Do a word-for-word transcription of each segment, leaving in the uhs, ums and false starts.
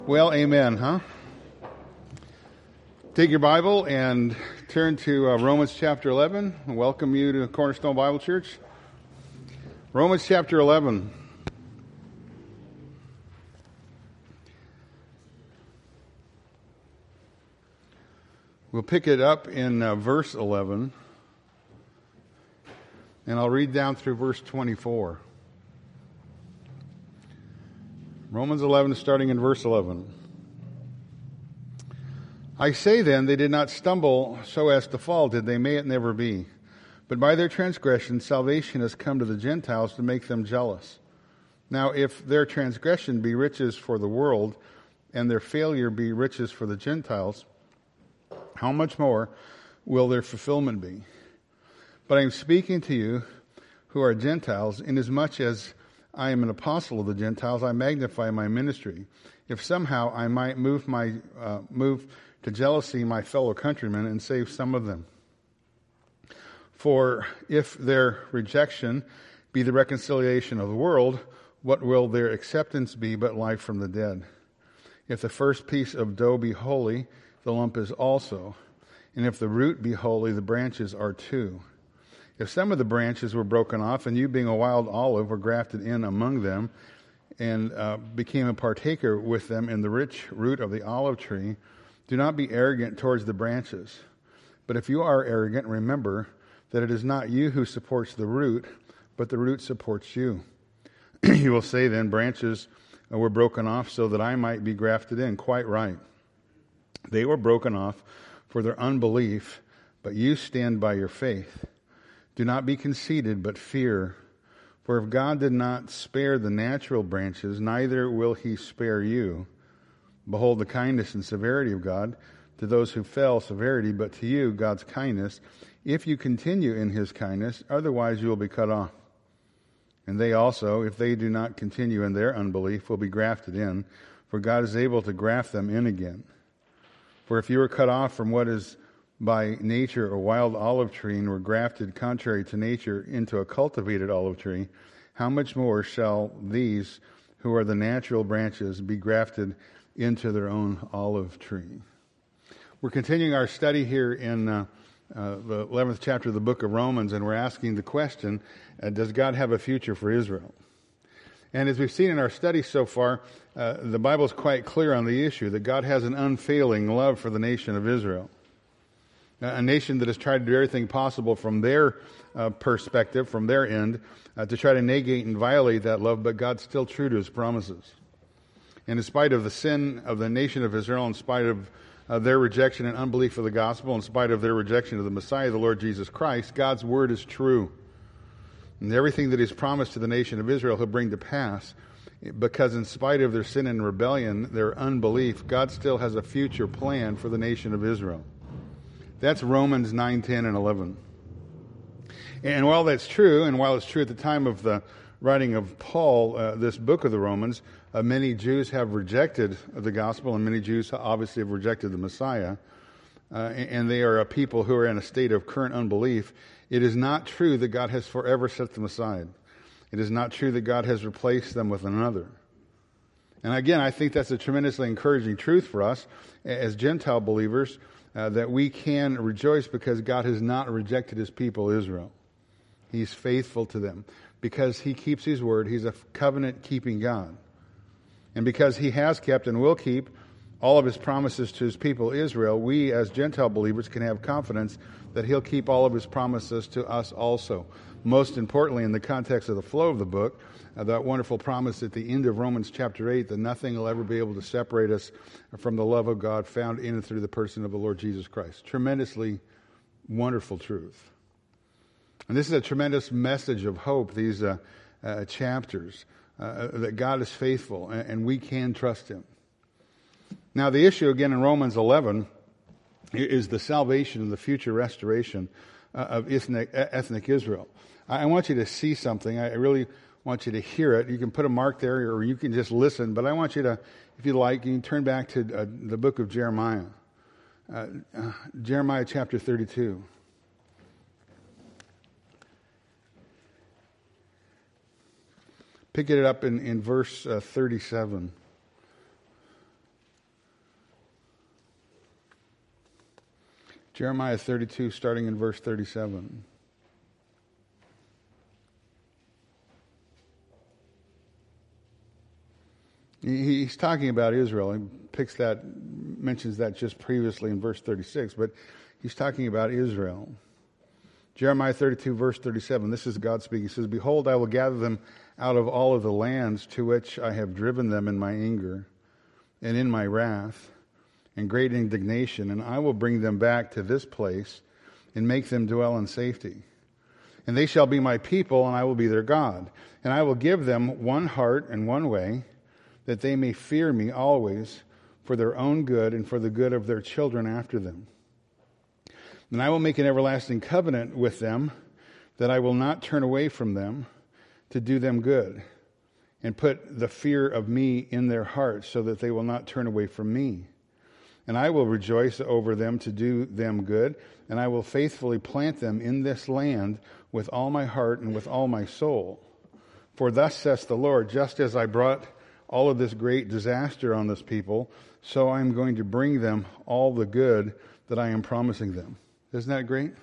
Well, amen, huh? Take your Bible and turn to uh, Romans chapter eleven. I welcome you to Cornerstone Bible Church. Romans chapter eleven. We'll pick it up in uh, verse eleven, and I'll read down through verse twenty-four. Romans eleven, starting in verse eleven. I say then, they did not stumble so as to fall, did they? May it never be. But by their transgression, salvation has come to the Gentiles to make them jealous. Now, if their transgression be riches for the world, and their failure be riches for the Gentiles, how much more will their fulfillment be? But I am speaking to you who are Gentiles, inasmuch as I am an apostle of the Gentiles, I magnify my ministry. If somehow I might move my uh, move to jealousy my fellow countrymen and save some of them. For if their rejection be the reconciliation of the world, what will their acceptance be but life from the dead? If the first piece of dough be holy, the lump is also. And if the root be holy, the branches are too. If some of the branches were broken off, and you being a wild olive were grafted in among them, and uh, became a partaker with them in the rich root of the olive tree, do not be arrogant towards the branches. But if you are arrogant, remember that it is not you who supports the root, but the root supports you. You will say then, branches were broken off so that I might be grafted in. Quite right. They were broken off for their unbelief, but you stand by your faith. Do not be conceited, but fear. For if God did not spare the natural branches, neither will he spare you. Behold the kindness and severity of God. To those who fell, severity, but to you, God's kindness. If you continue in his kindness, otherwise you will be cut off. And they also, if they do not continue in their unbelief, will be grafted in, for God is able to graft them in again. For if you were cut off from what is by nature a wild olive tree, and were grafted contrary to nature into a cultivated olive tree, how much more shall these who are the natural branches be grafted into their own olive tree? We're continuing our study here in uh, uh, the eleventh chapter of the book of Romans, and we're asking the question, uh, does God have a future for Israel? And as we've seen in our study so far, uh, the Bible is quite clear on the issue that God has an unfailing love for the nation of Israel. A nation that has tried to do everything possible from their uh, perspective, from their end, uh, to try to negate and violate that love, but God's still true to his promises. And in spite of the sin of the nation of Israel, in spite of uh, their rejection and unbelief of the gospel, in spite of their rejection of the Messiah, the Lord Jesus Christ, God's word is true. And everything that he's promised to the nation of Israel he'll bring to pass, because in spite of their sin and rebellion, their unbelief, God still has a future plan for the nation of Israel. That's Romans nine, ten, and eleven. And while that's true, and while it's true at the time of the writing of Paul, uh, this book of the Romans, uh, many Jews have rejected the gospel, and many Jews obviously have rejected the Messiah, uh, and they are a people who are in a state of current unbelief. It is not true that God has forever set them aside. It is not true that God has replaced them with another. And again, I think that's a tremendously encouraging truth for us as Gentile believers, Uh, that we can rejoice because God has not rejected his people, Israel. He's faithful to them. Because he keeps his word, he's a covenant-keeping God. And because he has kept and will keep all of his promises to his people, Israel, we as Gentile believers can have confidence that he'll keep all of his promises to us also. Most importantly, in the context of the flow of the book, uh, that wonderful promise at the end of Romans chapter eight, that nothing will ever be able to separate us from the love of God found in and through the person of the Lord Jesus Christ. Tremendously wonderful truth. And this is a tremendous message of hope, these uh, uh, chapters, uh, that God is faithful and, and we can trust him. Now, the issue again in Romans eleven is the salvation and the future restoration uh, of ethnic, ethnic Israel. I want you to see something. I really want you to hear it. You can put a mark there or you can just listen, but I want you to, if you like, you can turn back to uh, the book of Jeremiah. Uh, uh, Jeremiah chapter thirty-two. Pick it up in, in verse uh, thirty-seven. Jeremiah thirty-two, starting in verse thirty-seven. He's talking about Israel. He picks that, mentions that just previously in verse thirty-six, but he's talking about Israel. Jeremiah thirty-two, verse thirty-seven. This is God speaking. He says, "Behold, I will gather them out of all of the lands to which I have driven them in my anger and in my wrath and great indignation, and I will bring them back to this place and make them dwell in safety. And they shall be my people, and I will be their God. And I will give them one heart and one way, that they may fear me always for their own good and for the good of their children after them. And I will make an everlasting covenant with them, that I will not turn away from them to do them good, and put the fear of me in their hearts, so that they will not turn away from me. And I will rejoice over them to do them good, and I will faithfully plant them in this land with all my heart and with all my soul. For thus says the Lord, just as I brought all of this great disaster on this people, so I'm going to bring them all the good that I am promising them." Isn't that great?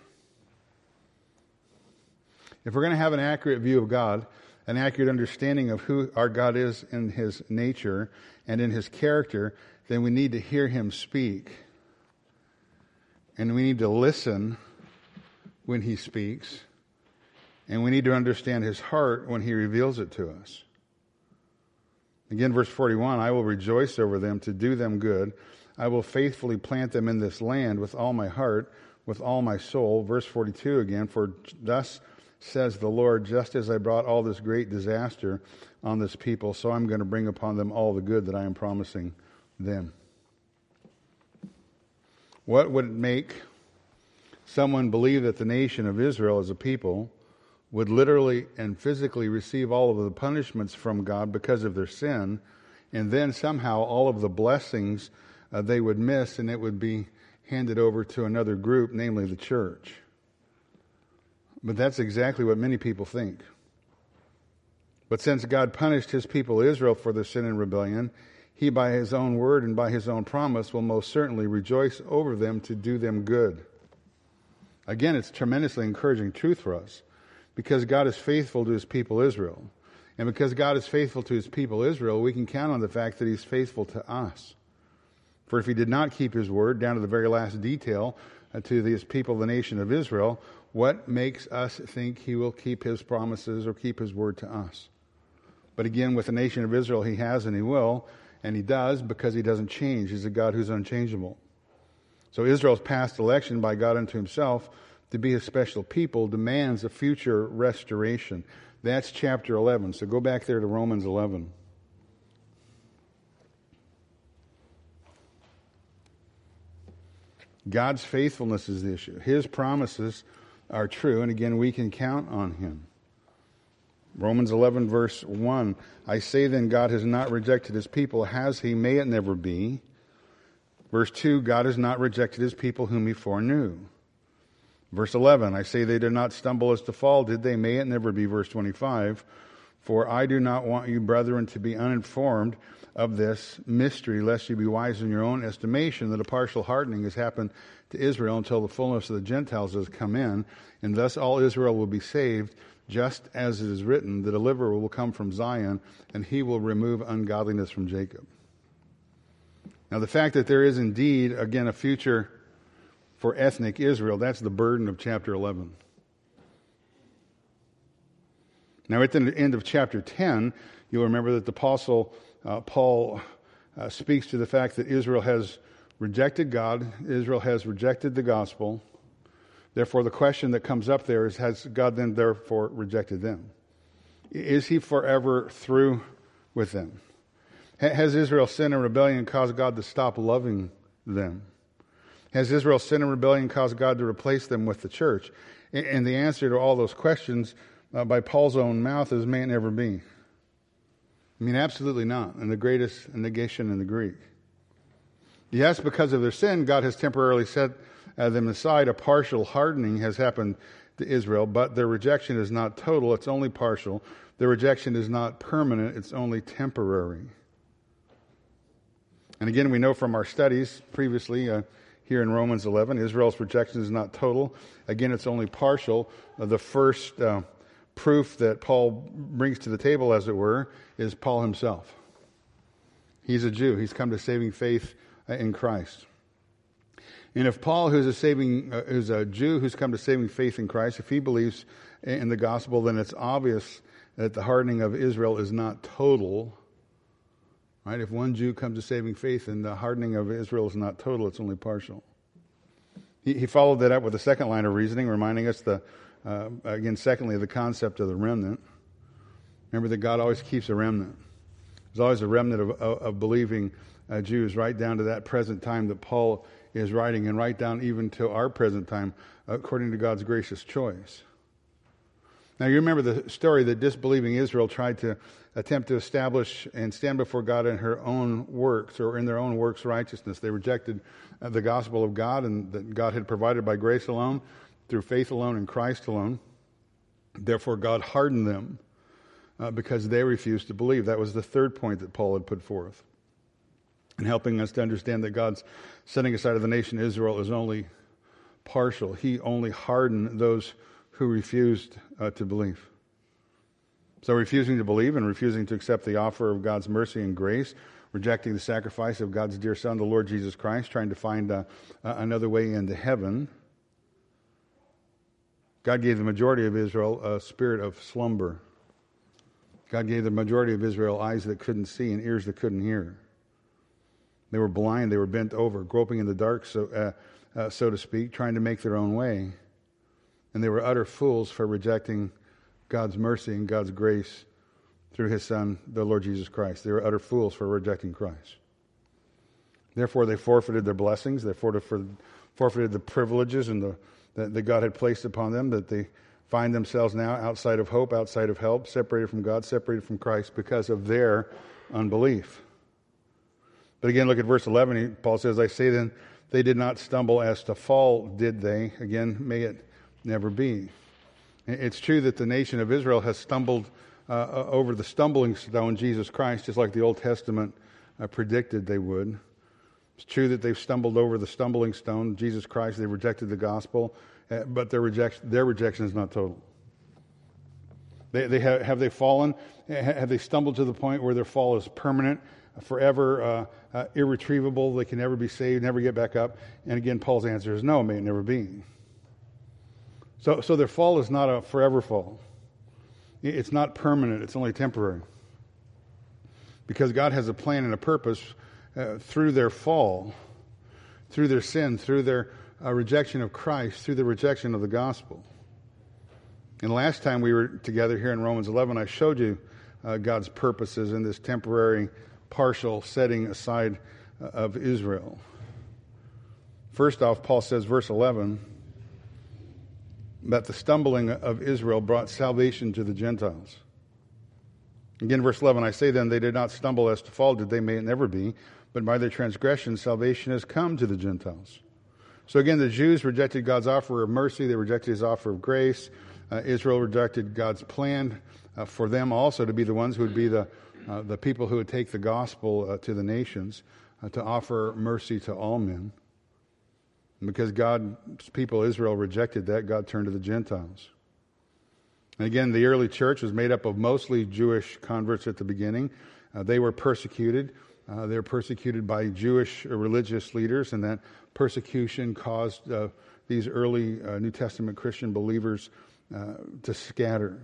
If we're going to have an accurate view of God, an accurate understanding of who our God is in his nature and in his character, then we need to hear him speak. And we need to listen when he speaks. And we need to understand his heart when he reveals it to us. Again, verse forty-one, "I will rejoice over them to do them good. I will faithfully plant them in this land with all my heart, with all my soul." Verse forty-two again, "For thus says the Lord, just as I brought all this great disaster on this people, so I'm going to bring upon them all the good that I am promising them." What would make someone believe that the nation of Israel as a people would literally and physically receive all of the punishments from God because of their sin, and then somehow all of the blessings uh, they would miss, and it would be handed over to another group, namely the church? But that's exactly what many people think. But since God punished his people Israel for their sin and rebellion, he by his own word and by his own promise will most certainly rejoice over them to do them good. Again, it's tremendously encouraging truth for us, because God is faithful to his people Israel. And because God is faithful to his people Israel, we can count on the fact that he's faithful to us. For if he did not keep his word down to the very last detail uh, to his people, the nation of Israel, what makes us think he will keep his promises or keep his word to us? But again, with the nation of Israel, he has and he will, and he does because he doesn't change. He's a God who's unchangeable. So Israel's past election by God unto himself to be his special people demands a future restoration. That's chapter eleven. So go back there to Romans eleven. God's faithfulness is the issue. His promises are true, and again, we can count on him. Romans eleven, verse one, "I say then, God has not rejected his people. Has he? May it never be." Verse two, "God has not rejected his people whom he foreknew." Verse eleven, "I say they did not stumble as to fall, did they? May it never be." Verse twenty-five, "For I do not want you, brethren, to be uninformed of this mystery, lest you be wise in your own estimation, that a partial hardening has happened to Israel until the fullness of the Gentiles has come in, and thus all Israel will be saved, just as it is written, the deliverer will come from Zion, and he will remove ungodliness from Jacob." Now the fact that there is indeed, again, a future for ethnic Israel, that's the burden of chapter eleven. Now at the end of chapter ten, you'll remember that the apostle uh, Paul uh, speaks to the fact that Israel has rejected God, Israel has rejected the gospel. Therefore, the question that comes up there is, has God then therefore rejected them? Is he forever through with them? Has Israel's sin and rebellion caused God to stop loving them? Has Israel's sin and rebellion caused God to replace them with the church? And the answer to all those questions uh, by Paul's own mouth is, may it never be. I mean, absolutely not, in the greatest negation in the Greek. Yes, because of their sin, God has temporarily set uh, them aside. A partial hardening has happened to Israel, but their rejection is not total, it's only partial. Their rejection is not permanent, it's only temporary. And again, we know from our studies previously, uh, here in Romans eleven. Israel's rejection is not total. Again, it's only partial. Uh, the first uh, proof that Paul brings to the table, as it were, is Paul himself. He's a Jew. He's come to saving faith in Christ. And if Paul, who's a saving, uh, who's a Jew who's come to saving faith in Christ, if he believes in the gospel, then it's obvious that the hardening of Israel is not total. Right? If one Jew comes to saving faith, and the hardening of Israel is not total, it's only partial. He, he followed that up with a second line of reasoning, reminding us the uh, again, secondly, the concept of the remnant. Remember that God always keeps a remnant. There's always a remnant of, of, of believing uh, Jews, right down to that present time that Paul is writing, and right down even to our present time, according to God's gracious choice. Now, you remember the story that disbelieving Israel tried to attempt to establish and stand before God in her own works, or in their own works righteousness. They rejected uh, the gospel of God, and that God had provided by grace alone, through faith alone, in Christ alone. Therefore, God hardened them uh, because they refused to believe. That was the third point that Paul had put forth, and helping us to understand that God's setting aside of the nation Israel is only partial. He only hardened those who refused uh, to believe. So refusing to believe and refusing to accept the offer of God's mercy and grace, rejecting the sacrifice of God's dear Son, the Lord Jesus Christ, trying to find uh, uh, another way into heaven, God gave the majority of Israel a spirit of slumber. God gave the majority of Israel eyes that couldn't see and ears that couldn't hear. They were blind, they were bent over, groping in the dark, so, uh, uh, so to speak, trying to make their own way. And they were utter fools for rejecting God's mercy and God's grace through His Son, the Lord Jesus Christ. They were utter fools for rejecting Christ. Therefore, they forfeited their blessings. They forfeited the privileges and the, that, that God had placed upon them, that they find themselves now outside of hope, outside of help, separated from God, separated from Christ because of their unbelief. But again, look at verse eleven. Paul says, I say then, they did not stumble as to fall, did they? Again, may it never be. It's true that the nation of Israel has stumbled uh, over the stumbling stone, Jesus Christ, just like the Old Testament uh, predicted they would. It's true that they've stumbled over the stumbling stone, Jesus Christ. They rejected the gospel, uh, but their rejection, their rejection is not total. They, they have, have they fallen? Have they stumbled to the point where their fall is permanent, forever, uh, uh, irretrievable? They can never be saved, never get back up. And again, Paul's answer is no, may it never be. So, so their fall is not a forever fall. It's not permanent. It's only temporary. Because God has a plan and a purpose uh, through their fall, through their sin, through their uh, rejection of Christ, through the rejection of the gospel. And last time we were together here in Romans eleven, I showed you uh, God's purposes in this temporary, partial setting aside uh, of Israel. First off, Paul says, verse eleven, that the stumbling of Israel brought salvation to the Gentiles. Again, verse eleven, I say then, they did not stumble as to fall, did they? May it never be. But by their transgression, salvation has come to the Gentiles. So again, the Jews rejected God's offer of mercy. They rejected His offer of grace. Uh, Israel rejected God's plan uh, for them also to be the ones who would be the, uh, the people who would take the gospel uh, to the nations, uh, to offer mercy to all men. And because God's people, Israel, rejected that, God turned to the Gentiles. And again, the early church was made up of mostly Jewish converts at the beginning. Uh, they were persecuted. Uh, they were persecuted by Jewish religious leaders, and that persecution caused uh, these early uh, New Testament Christian believers uh, to scatter.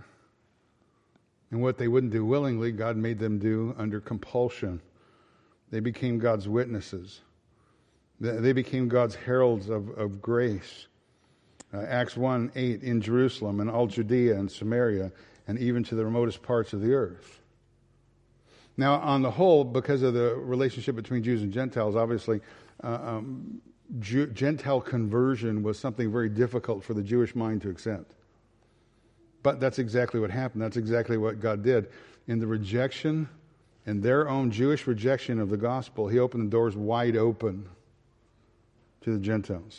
And what they wouldn't do willingly, God made them do under compulsion. They became God's witnesses. They became God's heralds of, of grace. Uh, Acts one eight, in Jerusalem and all Judea and Samaria and even to the remotest parts of the earth. Now, on the whole, because of the relationship between Jews and Gentiles, obviously, uh, um, Jew, Gentile conversion was something very difficult for the Jewish mind to accept. But that's exactly what happened. That's exactly what God did. In the rejection, in their own Jewish rejection of the gospel, He opened the doors wide open to the Gentiles.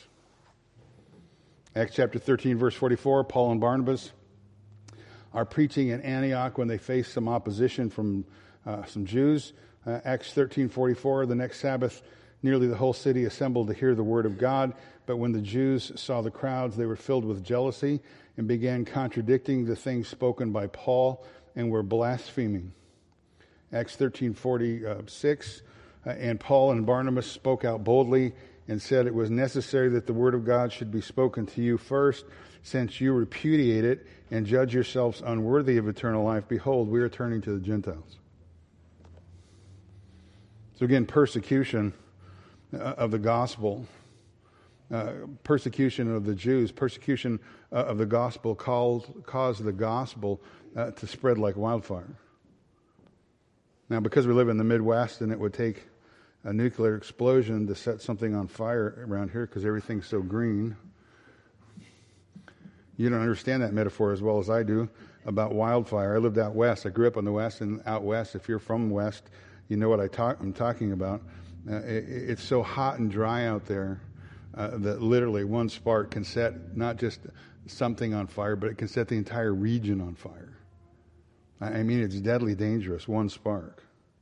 Acts chapter thirteen, verse forty-four, Paul and Barnabas are preaching in Antioch when they face some opposition from uh, some Jews. Uh, Acts thirteen forty-four, the next Sabbath Nearly the whole city assembled to hear the word of God, but when the Jews saw the crowds, they were filled with jealousy and began contradicting the things spoken by Paul and were blaspheming. Acts thirteen forty-six, uh, and Paul and Barnabas spoke out boldly and said it was necessary that the word of God should be spoken to you first, since you repudiate it and judge yourselves unworthy of eternal life. Behold, we are turning to the Gentiles. So again, persecution uh, of the gospel, uh, persecution of the Jews, persecution uh, of the gospel caused, caused the gospel uh, to spread like wildfire. Now, because we live in the Midwest and it would take a nuclear explosion to set something on fire around here because everything's so green, you don't understand that metaphor as well as I do about wildfire. I lived out west. I grew up in the west, and out west, if you're from west, you know what I talk, I'm talking about. Uh, it, it's so hot and dry out there uh, that literally one spark can set not just something on fire, but it can set the entire region on fire. I mean, it's deadly dangerous, one spark.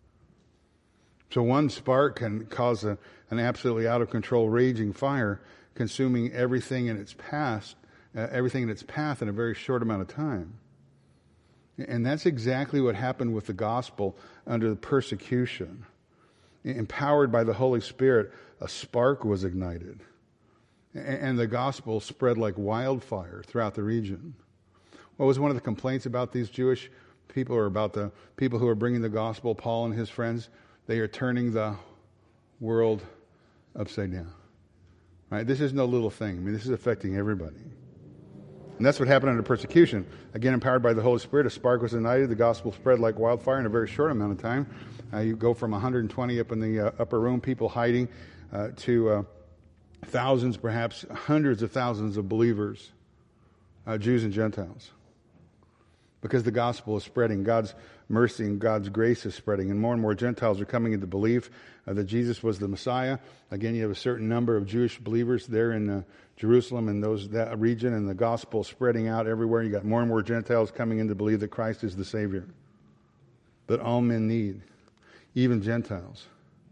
So one spark can cause a, an absolutely out-of-control raging fire, consuming everything in its path, uh, everything in its path in a very short amount of time. And that's exactly what happened with the gospel under the persecution. Empowered by the Holy Spirit, a spark was ignited. And the gospel spread like wildfire throughout the region. What was one of the complaints about these Jewish people, or about the people who are bringing the gospel, Paul and his friends? They are turning the world upside down. Right? This is no little thing. I mean, this is affecting everybody. And that's what happened under persecution. Again, empowered by the Holy Spirit, a spark was ignited. The gospel spread like wildfire in a very short amount of time. Uh, you go from one hundred twenty up in the uh, upper room, people hiding, uh, to uh, thousands, perhaps hundreds of thousands of believers, uh, Jews and Gentiles. Because the gospel is spreading, God's mercy and God's grace is spreading, and more and more Gentiles are coming into belief uh, that Jesus was the Messiah. Again, you have a certain number of Jewish believers there in uh, Jerusalem and those that region, and the gospel spreading out everywhere. You got more and more Gentiles coming in to believe that Christ is the Savior, that all men need, even Gentiles.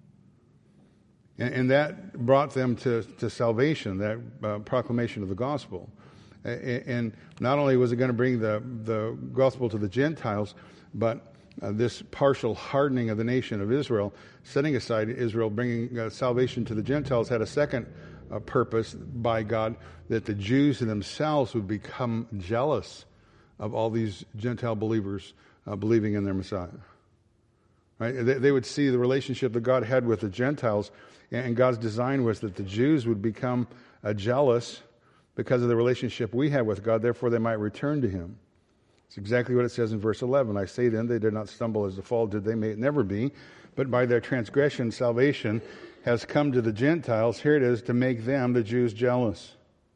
And, and that brought them to, to salvation, that uh, proclamation of the gospel. And not only was it going to bring the, the gospel to the Gentiles, but uh, this partial hardening of the nation of Israel, setting aside Israel, bringing uh, salvation to the Gentiles, had a second uh, purpose by God, that the Jews themselves would become jealous of all these Gentile believers uh, believing in their Messiah. Right? They, they would see the relationship that God had with the Gentiles, and God's design was that the Jews would become uh, jealous because of the relationship we have with God, therefore they might return to Him. It's exactly what it says in verse eleven. I say then, they did not stumble as the fall did, they may it never be, but by their transgression salvation has come to the Gentiles. Here it is, to make them, the Jews, jealous.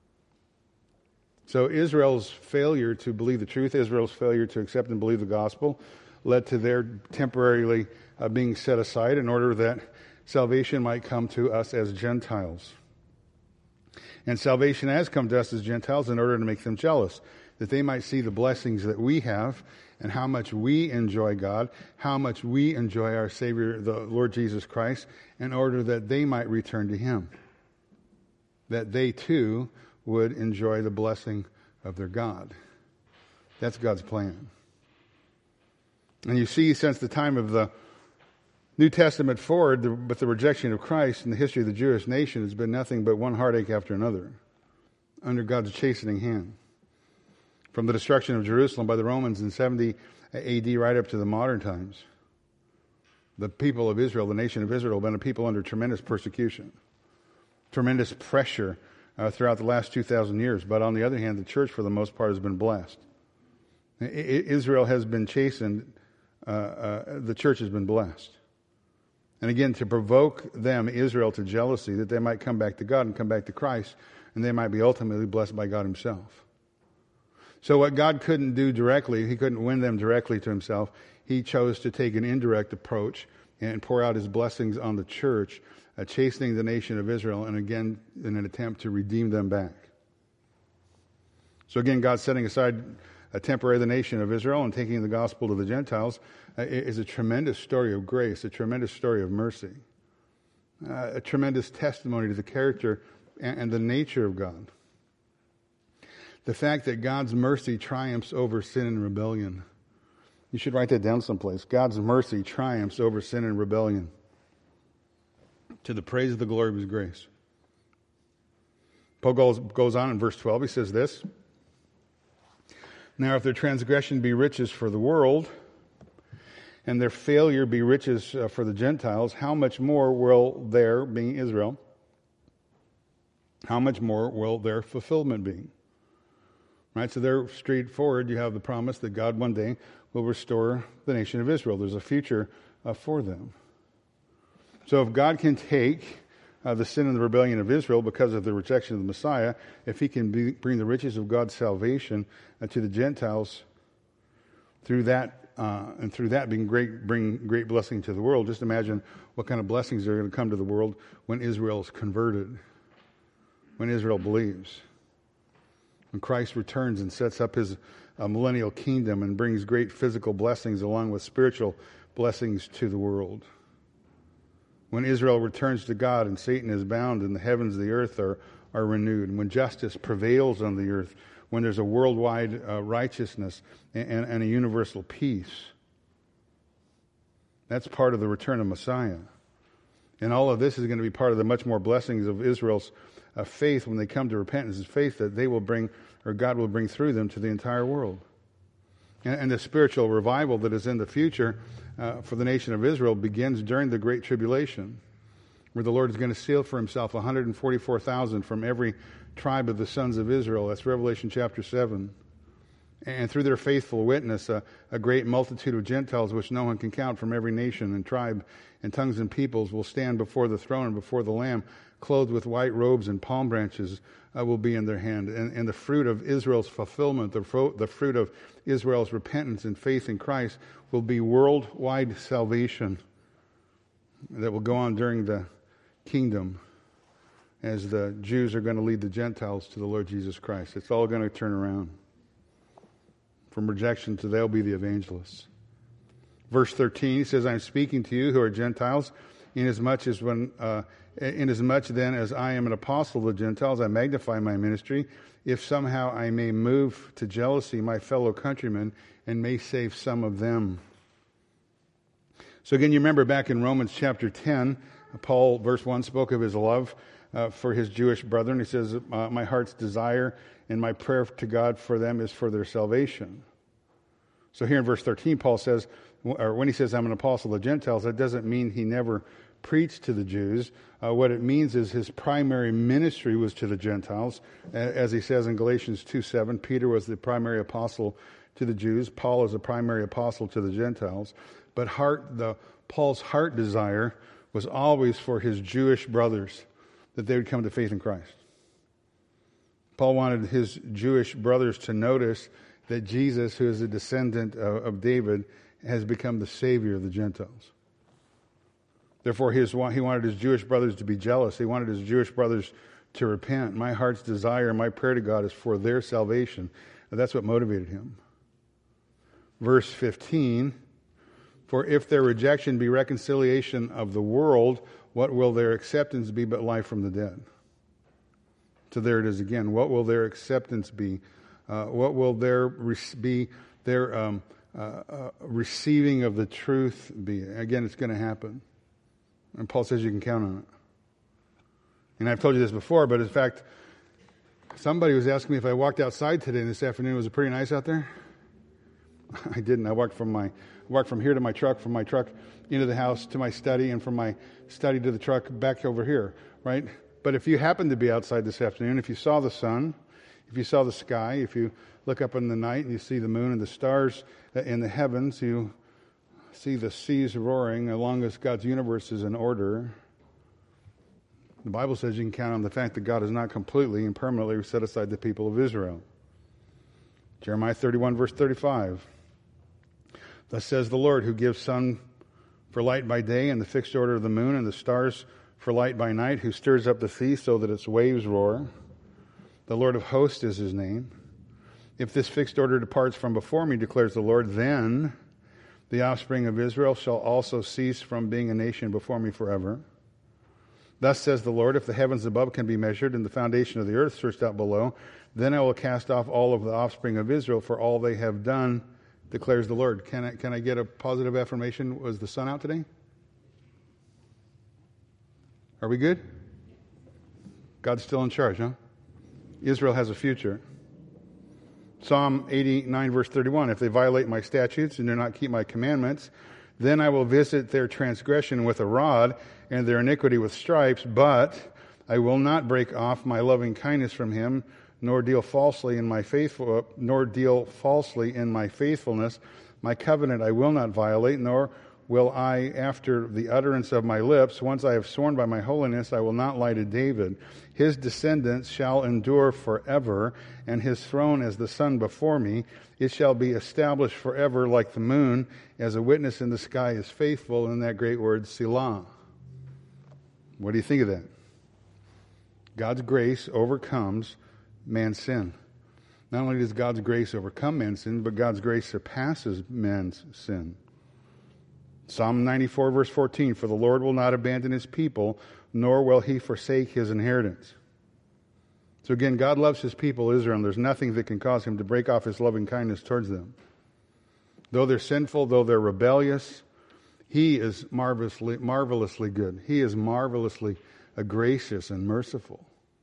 So Israel's failure to believe the truth, Israel's failure to accept and believe the gospel, led to their temporarily uh, being set aside in order that salvation might come to us as Gentiles. And salvation has come to us as Gentiles in order to make them jealous, that they might see the blessings that we have and how much we enjoy God, how much we enjoy our Savior, the Lord Jesus Christ, in order that they might return to Him, that they too would enjoy the blessing of their God. That's God's plan. And you see, since the time of the New Testament forward, the, but the rejection of Christ in the history of the Jewish nation has been nothing but one heartache after another, under God's chastening hand. From the destruction of Jerusalem by the Romans in seventy A D right up to the modern times, the people of Israel, the nation of Israel, have been a people under tremendous persecution, tremendous pressure uh, throughout the last two thousand years. But on the other hand, the church, for the most part, has been blessed. I- Israel has been chastened. Uh, uh, the church has been blessed. And again, to provoke them, Israel, to jealousy, that they might come back to God and come back to Christ, and they might be ultimately blessed by God Himself. So what God couldn't do directly, He couldn't win them directly to Himself, He chose to take an indirect approach and pour out His blessings on the church, uh, chastening the nation of Israel, and again, in an attempt to redeem them back. So again, God setting aside a temporary the nation of Israel and taking the gospel to the Gentiles uh, is a tremendous story of grace, a tremendous story of mercy. uh, a tremendous testimony to the character and, and the nature of God. The fact that God's mercy triumphs over sin and rebellion. You should write that down someplace. God's mercy triumphs over sin and rebellion, to the praise of the glory of His grace. Paul goes, goes on in verse twelve. He says this, "Now if their transgression be riches for the world, and their failure be riches uh, for the Gentiles, how much more will their," being Israel, "how much more will their fulfillment be?" Right? So they're straightforward. You have the promise that God one day will restore the nation of Israel. There's a future uh, for them. So if God can take uh, the sin and the rebellion of Israel because of the rejection of the Messiah, if He can be, bring the riches of God's salvation uh, to the Gentiles through that, uh, and through that being great, bring great blessing to the world, just imagine what kind of blessings are going to come to the world when Israel is converted, when Israel believes. When Christ returns and sets up His uh, millennial kingdom and brings great physical blessings along with spiritual blessings to the world. When Israel returns to God and Satan is bound and the heavens and the earth are, are renewed. When justice prevails on the earth. When there's a worldwide uh, righteousness and, and, and a universal peace. That's part of the return of Messiah. And all of this is going to be part of the much more blessings of Israel's uh, faith when they come to repentance, is faith that they will bring, or God will bring through them to the entire world. And, and the spiritual revival that is in the future uh, for the nation of Israel begins during the Great Tribulation, where the Lord is going to seal for Himself one hundred forty-four thousand from every tribe of the sons of Israel. That's Revelation chapter seven. And through their faithful witness, a, a great multitude of Gentiles, which no one can count, from every nation and tribe and tongues and peoples, will stand before the throne and before the Lamb, clothed with white robes, and palm branches uh, will be in their hand. And, and the fruit of Israel's fulfillment, the, fro- the fruit of Israel's repentance and faith in Christ, will be worldwide salvation that will go on during the kingdom, as the Jews are going to lead the Gentiles to the Lord Jesus Christ. It's all going to turn around. From rejection to they'll be the evangelists. Verse thirteen, he says, "I'm speaking to you who are Gentiles, inasmuch as when, uh, inasmuch then as I am an apostle of the Gentiles, I magnify my ministry, if somehow I may move to jealousy my fellow countrymen and may save some of them." So again, you remember back in Romans chapter ten, Paul, verse one, spoke of his love uh, for his Jewish brethren. He says, uh, "My heart's desire and my prayer to God for them is for their salvation." So here in verse thirteen, Paul says, or when he says, "I'm an apostle of the Gentiles," that doesn't mean he never preached to the Jews. Uh, what it means is his primary ministry was to the Gentiles. As he says in Galatians two seven, Peter was the primary apostle to the Jews. Paul is the primary apostle to the Gentiles. But heart, the Paul's heart desire was always for his Jewish brothers, that they would come to faith in Christ. Paul wanted his Jewish brothers to notice that Jesus, who is a descendant of, of David, has become the Savior of the Gentiles. Therefore, his, he wanted his Jewish brothers to be jealous. He wanted his Jewish brothers to repent. My heart's desire, my prayer to God is for their salvation. And that's what motivated him. Verse fifteen, "For if their rejection be reconciliation of the world, what will their acceptance be but life from the dead?" So there it is again. What will their acceptance be? Uh, what will their re- be their um, uh, uh, receiving of the truth be? Again, it's going to happen. And Paul says you can count on it. And I've told you this before, but in fact, somebody was asking me if I walked outside today and this afternoon. Was it pretty nice out there? I didn't. I walked from my walked from here to my truck, from my truck into the house to my study, and from my study to the truck back over here, right? But if you happen to be outside this afternoon, if you saw the sun, if you saw the sky, if you look up in the night and you see the moon and the stars in the heavens, you see the seas roaring along as God's universe is in order. The Bible says you can count on the fact that God has not completely and permanently set aside the people of Israel. Jeremiah thirty-one, verse thirty-five. "Thus says the Lord, who gives sun for light by day and the fixed order of the moon and the stars for light by night, who stirs up the sea so that its waves roar. The Lord of hosts is his name. If this fixed order departs from before me, declares the Lord, then the offspring of Israel shall also cease from being a nation before me forever. Thus says the Lord, if the heavens above can be measured and the foundation of the earth searched out below, then I will cast off all of the offspring of Israel for all they have done, declares the Lord. Can I, can I get a positive affirmation? Was the sun out today? Are we good? God's still in charge, huh? Israel has a future. Psalm eighty-nine, verse thirty-one, if they violate my statutes and do not keep my commandments, then I will visit their transgression with a rod and their iniquity with stripes, but I will not break off my loving kindness from him, nor deal falsely in my faithful, nor deal falsely in my faithfulness. My covenant I will not violate, nor will I, after the utterance of my lips, once I have sworn by my holiness, I will not lie to David. His descendants shall endure forever, and his throne as the sun before me. It shall be established forever like the moon, as a witness in the sky is faithful, in that great word, Selah. What do you think of that? God's grace overcomes man's sin. Not only does God's grace overcome man's sin, but God's grace surpasses man's sin. Psalm ninety-four, verse fourteen, for the Lord will not abandon his people, nor will he forsake his inheritance. So again, God loves his people, Israel, and there's nothing that can cause him to break off his loving kindness towards them. Though they're sinful, though they're rebellious, he is marvelously, marvelously good. He is marvelously gracious and merciful,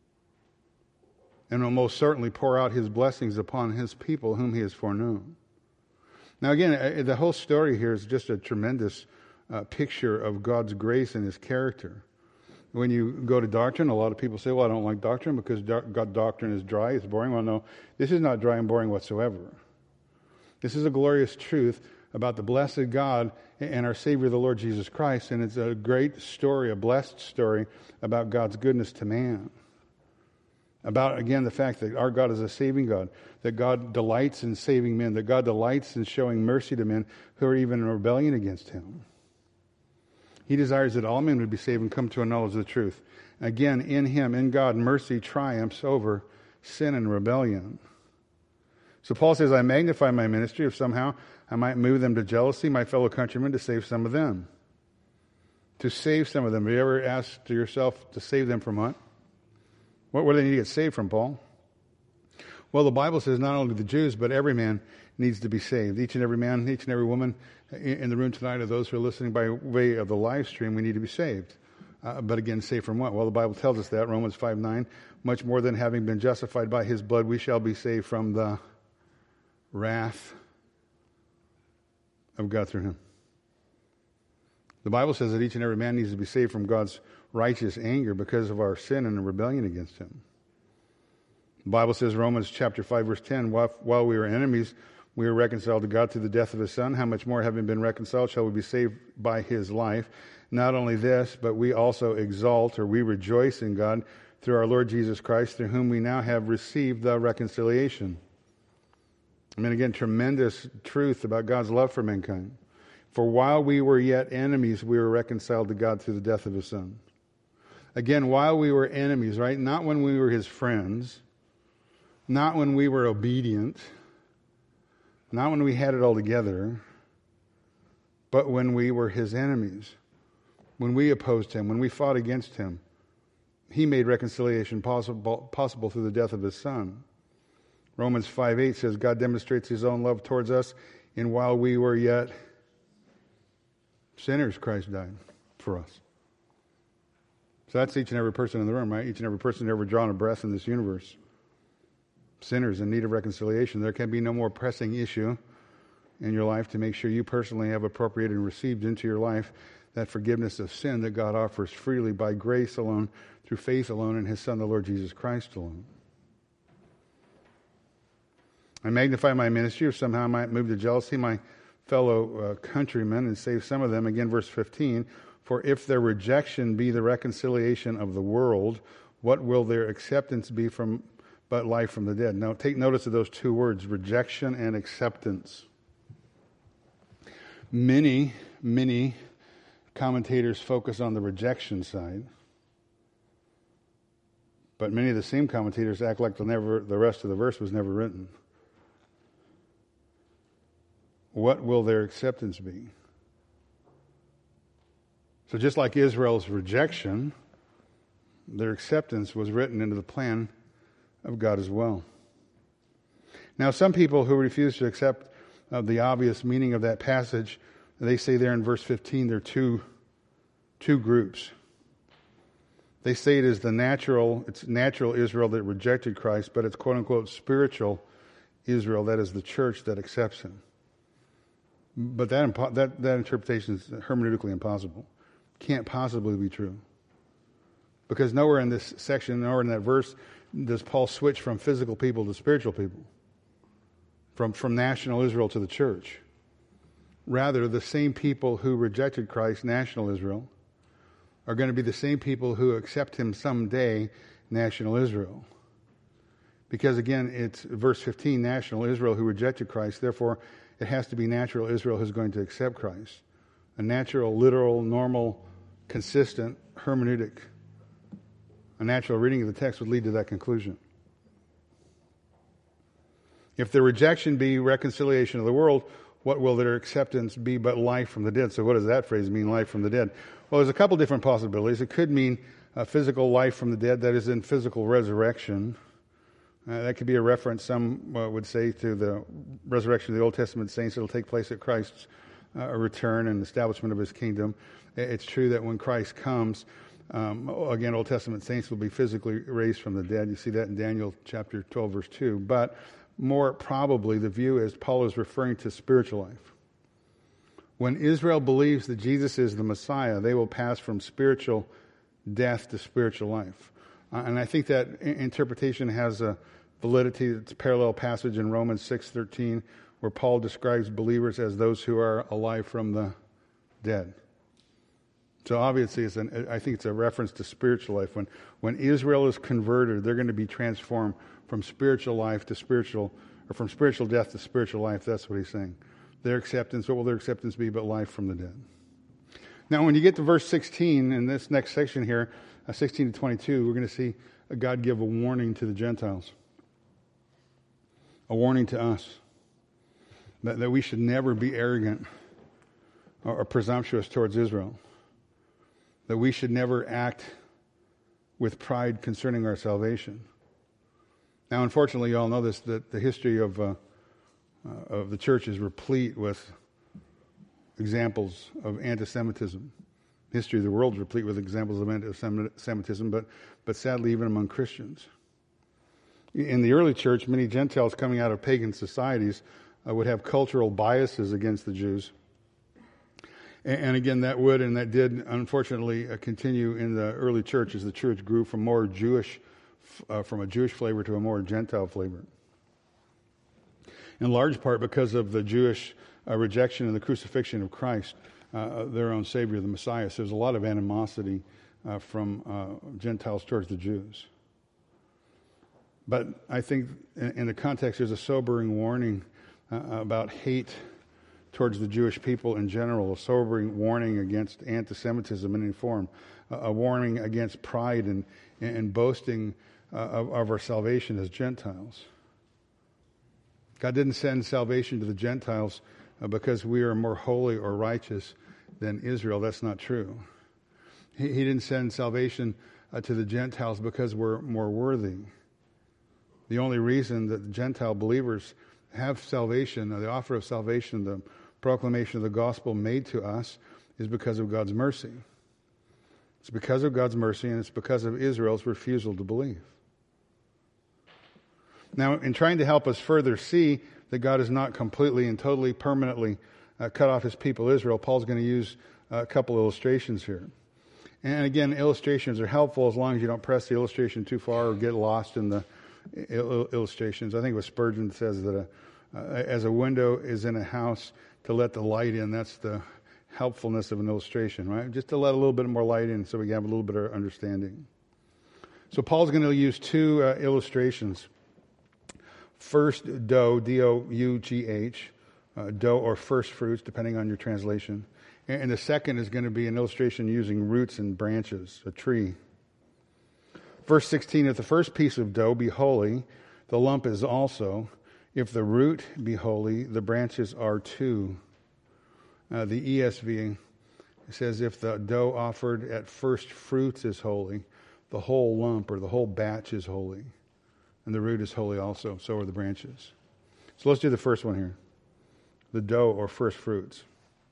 and will most certainly pour out his blessings upon his people whom he has foreknown. Now again, the whole story here is just a tremendous uh, picture of God's grace and his character. When you go to doctrine, a lot of people say, well, I don't like doctrine because God doctrine is dry, it's boring. Well, no, this is not dry and boring whatsoever. This is a glorious truth about the blessed God and our Savior, the Lord Jesus Christ, and it's a great story, a blessed story about God's goodness to man. About, again, the fact that our God is a saving God, that God delights in saving men, that God delights in showing mercy to men who are even in rebellion against him. He desires that all men would be saved and come to a knowledge of the truth. Again, in him, in God, mercy triumphs over sin and rebellion. So Paul says, I magnify my ministry if somehow I might move them to jealousy, my fellow countrymen, to save some of them. To save some of them. Have you ever asked yourself to save them from what? What do they need to get saved from, Paul? Well, the Bible says not only the Jews, but every man needs to be saved. Each and every man, each and every woman in the room tonight, or those who are listening by way of the live stream, we need to be saved. Uh, but again, saved from what? Well, the Bible tells us that, Romans five nine, much more than having been justified by his blood, we shall be saved from the wrath of God through him. The Bible says that each and every man needs to be saved from God's righteous anger because of our sin and rebellion against him. The Bible says, Romans chapter five, verse ten, while, while we were enemies, we were reconciled to God through the death of his Son. How much more, having been reconciled, shall we be saved by his life? Not only this, but we also exalt, or we rejoice in God through our Lord Jesus Christ, through whom we now have received the reconciliation. I mean, again, tremendous truth about God's love for mankind. For while we were yet enemies, we were reconciled to God through the death of his Son. Again, while we were enemies, right? Not when we were his friends. Not when we were obedient. Not when we had it all together. But when we were his enemies. When we opposed him. When we fought against him. He made reconciliation possible, possible through the death of his Son. Romans five eight says, God demonstrates his own love towards us, and while we were yet sinners, Christ died for us. So that's each and every person in the room, right? Each and every person ever drawn a breath in this universe. Sinners in need of reconciliation. There can be no more pressing issue in your life to make sure you personally have appropriated and received into your life that forgiveness of sin that God offers freely by grace alone, through faith alone, in his Son, the Lord Jesus Christ alone. I magnify my ministry if somehow I might move to jealousy my fellow uh, countrymen and save some of them. Again, verse fifteen, for if their rejection be the reconciliation of the world, what will their acceptance be from but life from the dead? Now, take notice of those two words, rejection and acceptance. Many, many commentators focus on the rejection side, but many of the same commentators act like the, never, the rest of the verse was never written. What will their acceptance be? So just like Israel's rejection Their acceptance was written into the plan of God as well. Now, some people who refuse to accept uh, the obvious meaning of that passage, they say there in verse fifteen, there are two, two groups. They say it is the natural, it's natural Israel that rejected Christ, but it's quote-unquote spiritual Israel, that is the church that accepts him. But that, that, that interpretation is hermeneutically impossible. Can't possibly be true. Because nowhere in this section, nowhere in that verse, does Paul switch from physical people to spiritual people. From, from national Israel to the church. Rather, the same people who rejected Christ, national Israel, are going to be the same people who accept him someday, national Israel. Because again, it's verse fifteen, national Israel who rejected Christ. Therefore, it has to be natural Israel who's going to accept Christ. A natural, literal, normal, consistent hermeneutic. A natural reading of the text would lead to that conclusion. If the rejection be reconciliation of the world, what will their acceptance be but life from the dead? So what does that phrase mean, life from the dead? Well, there's a couple different possibilities. It could mean a physical life from the dead, that is in physical resurrection. Uh, that could be a reference, some uh, would say, to the resurrection of the Old Testament saints that will take place at Christ's uh, return and establishment of his kingdom. It's true that when Christ comes, um, again, Old Testament saints will be physically raised from the dead. You see that in Daniel chapter twelve, verse two. But more probably, the view is Paul is referring to spiritual life. When Israel believes that Jesus is the Messiah, they will pass from spiritual death to spiritual life. Uh, and I think that I- interpretation has a validity. It's a parallel passage in Romans six thirteen, where Paul describes believers as those who are alive from the dead. So obviously, it's an, I think it's a reference to spiritual life. When when Israel is converted, they're going to be transformed from spiritual life to spiritual, or from spiritual death to spiritual life. That's what he's saying. Their acceptance, what will their acceptance be but life from the dead? Now, when you get to verse sixteen, in this next section here, uh, sixteen to twenty-two, we're going to see God give a warning to the Gentiles. A warning to us. That, that we should never be arrogant or, or presumptuous towards Israel. That we should never act with pride concerning our salvation. Now, unfortunately, you all know this, that the history of uh, uh, of the church is replete with examples of anti-Semitism. History of the world is replete with examples of anti-Semitism, but, but sadly, even among Christians. In the early church, many Gentiles coming out of pagan societies uh, would have cultural biases against the Jews. And, and again, that would and that did, unfortunately, uh, continue in the early church as the church grew from more Jewish Uh, from a Jewish flavor to a more Gentile flavor. In large part because of the Jewish uh, rejection and the crucifixion of Christ, uh, their own Savior, the Messiah. So there's a lot of animosity uh, from uh, Gentiles towards the Jews. But I think in, in the context, there's a sobering warning uh, about hate towards the Jewish people in general, a sobering warning against anti-Semitism in any form, a, a warning against pride and, and boasting Uh, of, of our salvation as Gentiles. God didn't send salvation to the Gentiles uh, because we are more holy or righteous than Israel. That's not true. He, he didn't send salvation uh, to the Gentiles because we're more worthy. The only reason that the Gentile believers have salvation, uh, the offer of salvation, the proclamation of the gospel made to us, is because of God's mercy. It's because of God's mercy, and it's because of Israel's refusal to believe. Now, in trying to help us further see that God is not completely and totally, permanently uh, cut off his people Israel, Paul's going to use uh, a couple illustrations here. And again, illustrations are helpful as long as you don't press the illustration too far or get lost in the il- illustrations. I think what Spurgeon says that a, uh, as a window is in a house to let the light in, that's the helpfulness of an illustration, right? Just to let a little bit more light in so we can have a little bit of understanding. So Paul's going to use two uh, illustrations. First, dough, D O U G H, uh, dough or first fruits, depending on your translation. And, and the second is going to be an illustration using roots and branches, a tree. Verse sixteen, if the first piece of dough be holy, the lump is also. If the root be holy, the branches are too. Uh, the E S V says, if the dough offered at first fruits is holy, the whole lump or the whole batch is holy. And the root is holy also, so are the branches. So let's do the first one here. The dough or first fruits.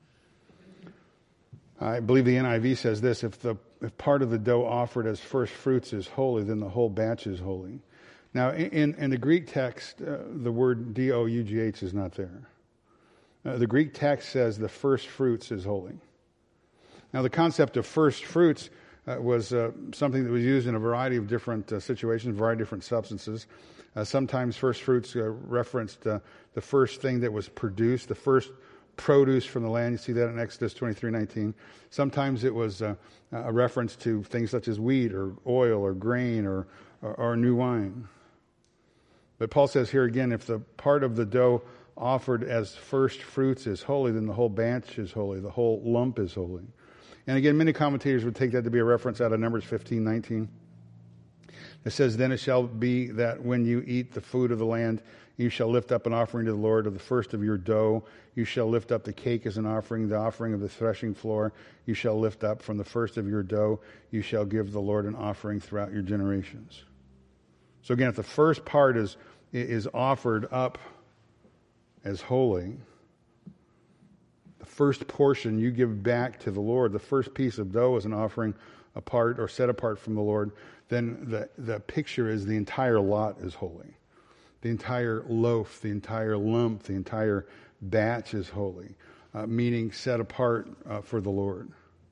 I believe the N I V says this, if the if part of the dough offered as first fruits is holy, then the whole batch is holy. Now, in, in the Greek text, uh, the word D O U G H is not there. Uh, the Greek text says the first fruits is holy. Now, the concept of first fruits uh, was uh, something that was used in a variety of different uh, situations, a variety of different substances. Uh, sometimes first fruits uh, referenced uh, the first thing that was produced, the first produce from the land. You see that in Exodus twenty-three nineteen. Sometimes it was uh, a reference to things such as wheat or oil or grain or, or, or new wine. But Paul says here again, if the part of the dough offered as first fruits is holy, then the whole batch is holy, the whole lump is holy. And again, many commentators would take that to be a reference out of Numbers fifteen nineteen. It says, then it shall be that when you eat the food of the land, you shall lift up an offering to the Lord of the first of your dough. You shall lift up the cake as an offering, the offering of the threshing floor. You shall lift up from the first of your dough. You shall give the Lord an offering throughout your generations. So again, if the first part is, is offered up as holy, the first portion you give back to the Lord, the first piece of dough is an offering apart or set apart from the Lord, then the, the picture is the entire lot is holy. The entire loaf, the entire lump, the entire batch is holy, uh, meaning set apart uh, for the Lord.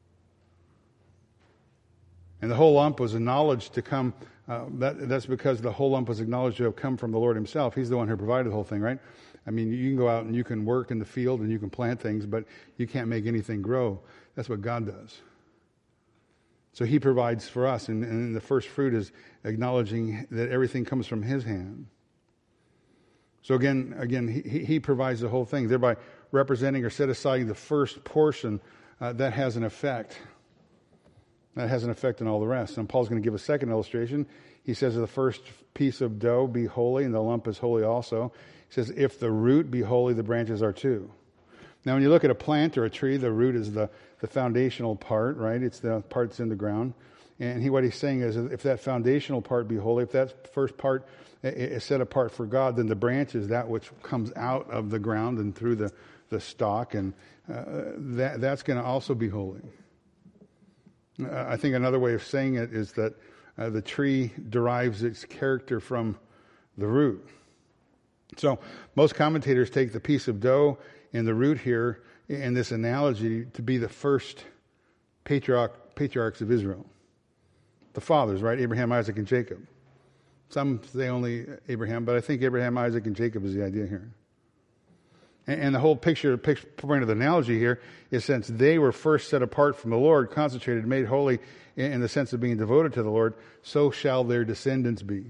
And the whole lump was acknowledged to come, uh, that, that's because the whole lump was acknowledged to have come from the Lord himself. He's the one who provided the whole thing, right? I mean, you can go out and you can work in the field and you can plant things, but you can't make anything grow. That's what God does. So he provides for us, and, and the first fruit is acknowledging that everything comes from his hand. So again, again, he, he provides the whole thing, thereby representing or set aside the first portion uh, that has an effect. That has an effect on all the rest. And Paul's going to give a second illustration. He says, the first piece of dough be holy, and the lump is holy also. He says, if the root be holy, the branches are too. Now, when you look at a plant or a tree, the root is the, the foundational part, right? It's the part that's in the ground. And he, what he's saying is, if that foundational part be holy, if that first part is set apart for God, then the branch is that which comes out of the ground and through the, the stalk, and uh, that that's going to also be holy. Uh, I think another way of saying it is that uh, the tree derives its character from the root. So most commentators take the piece of dough and the root here in this analogy to be the first patriarch, patriarchs of Israel. The fathers, right? Abraham, Isaac, and Jacob. Some say only Abraham, but I think Abraham, Isaac, and Jacob is the idea here. And, and the whole picture, picture, point of the analogy here is since they were first set apart from the Lord, consecrated, made holy in, in the sense of being devoted to the Lord, so shall their descendants be.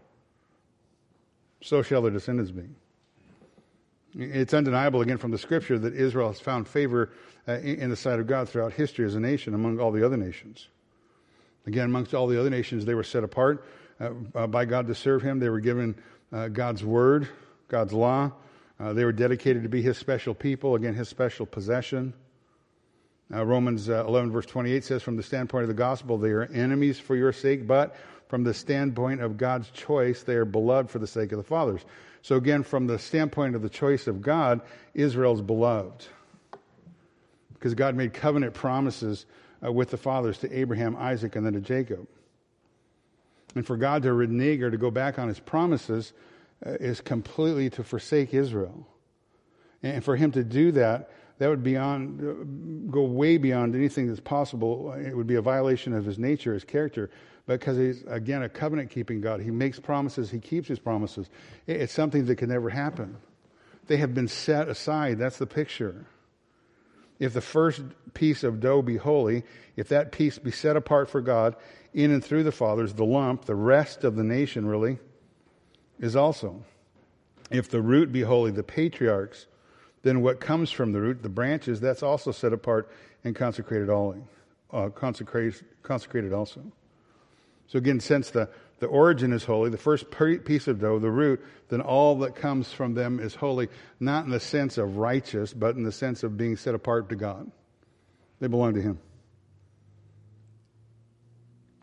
So shall their descendants be. It's undeniable, again, from the Scripture that Israel has found favor uh, in the sight of God throughout history as a nation among all the other nations. Again, amongst all the other nations, they were set apart uh, uh, by God to serve Him. They were given uh, God's Word, God's law. Uh, they were dedicated to be His special people, again, His special possession. Uh, Romans uh, eleven verse twenty-eight says, from the standpoint of the gospel, they are enemies for your sake, but from the standpoint of God's choice, they are beloved for the sake of the fathers. So again, from the standpoint of the choice of God, Israel's beloved. Because God made covenant promises uh, with the fathers to Abraham, Isaac, and then to Jacob. And for God to renege or to go back on His promises uh, is completely to forsake Israel. And for Him to do that, that would beyond, uh, go way beyond anything that's possible. It would be a violation of His nature, His character. Because He's, again, a covenant-keeping God. He makes promises. He keeps His promises. It's something that can never happen. They have been set aside. That's the picture. If the first piece of dough be holy, if that piece be set apart for God, in and through the fathers, the lump, the rest of the nation really, is also. If the root be holy, the patriarchs, then what comes from the root, the branches, that's also set apart and consecrated all, uh, consecrated, consecrated also. So again, since the, the origin is holy, the first piece of dough, the root, then all that comes from them is holy, not in the sense of righteous, but in the sense of being set apart to God. They belong to Him.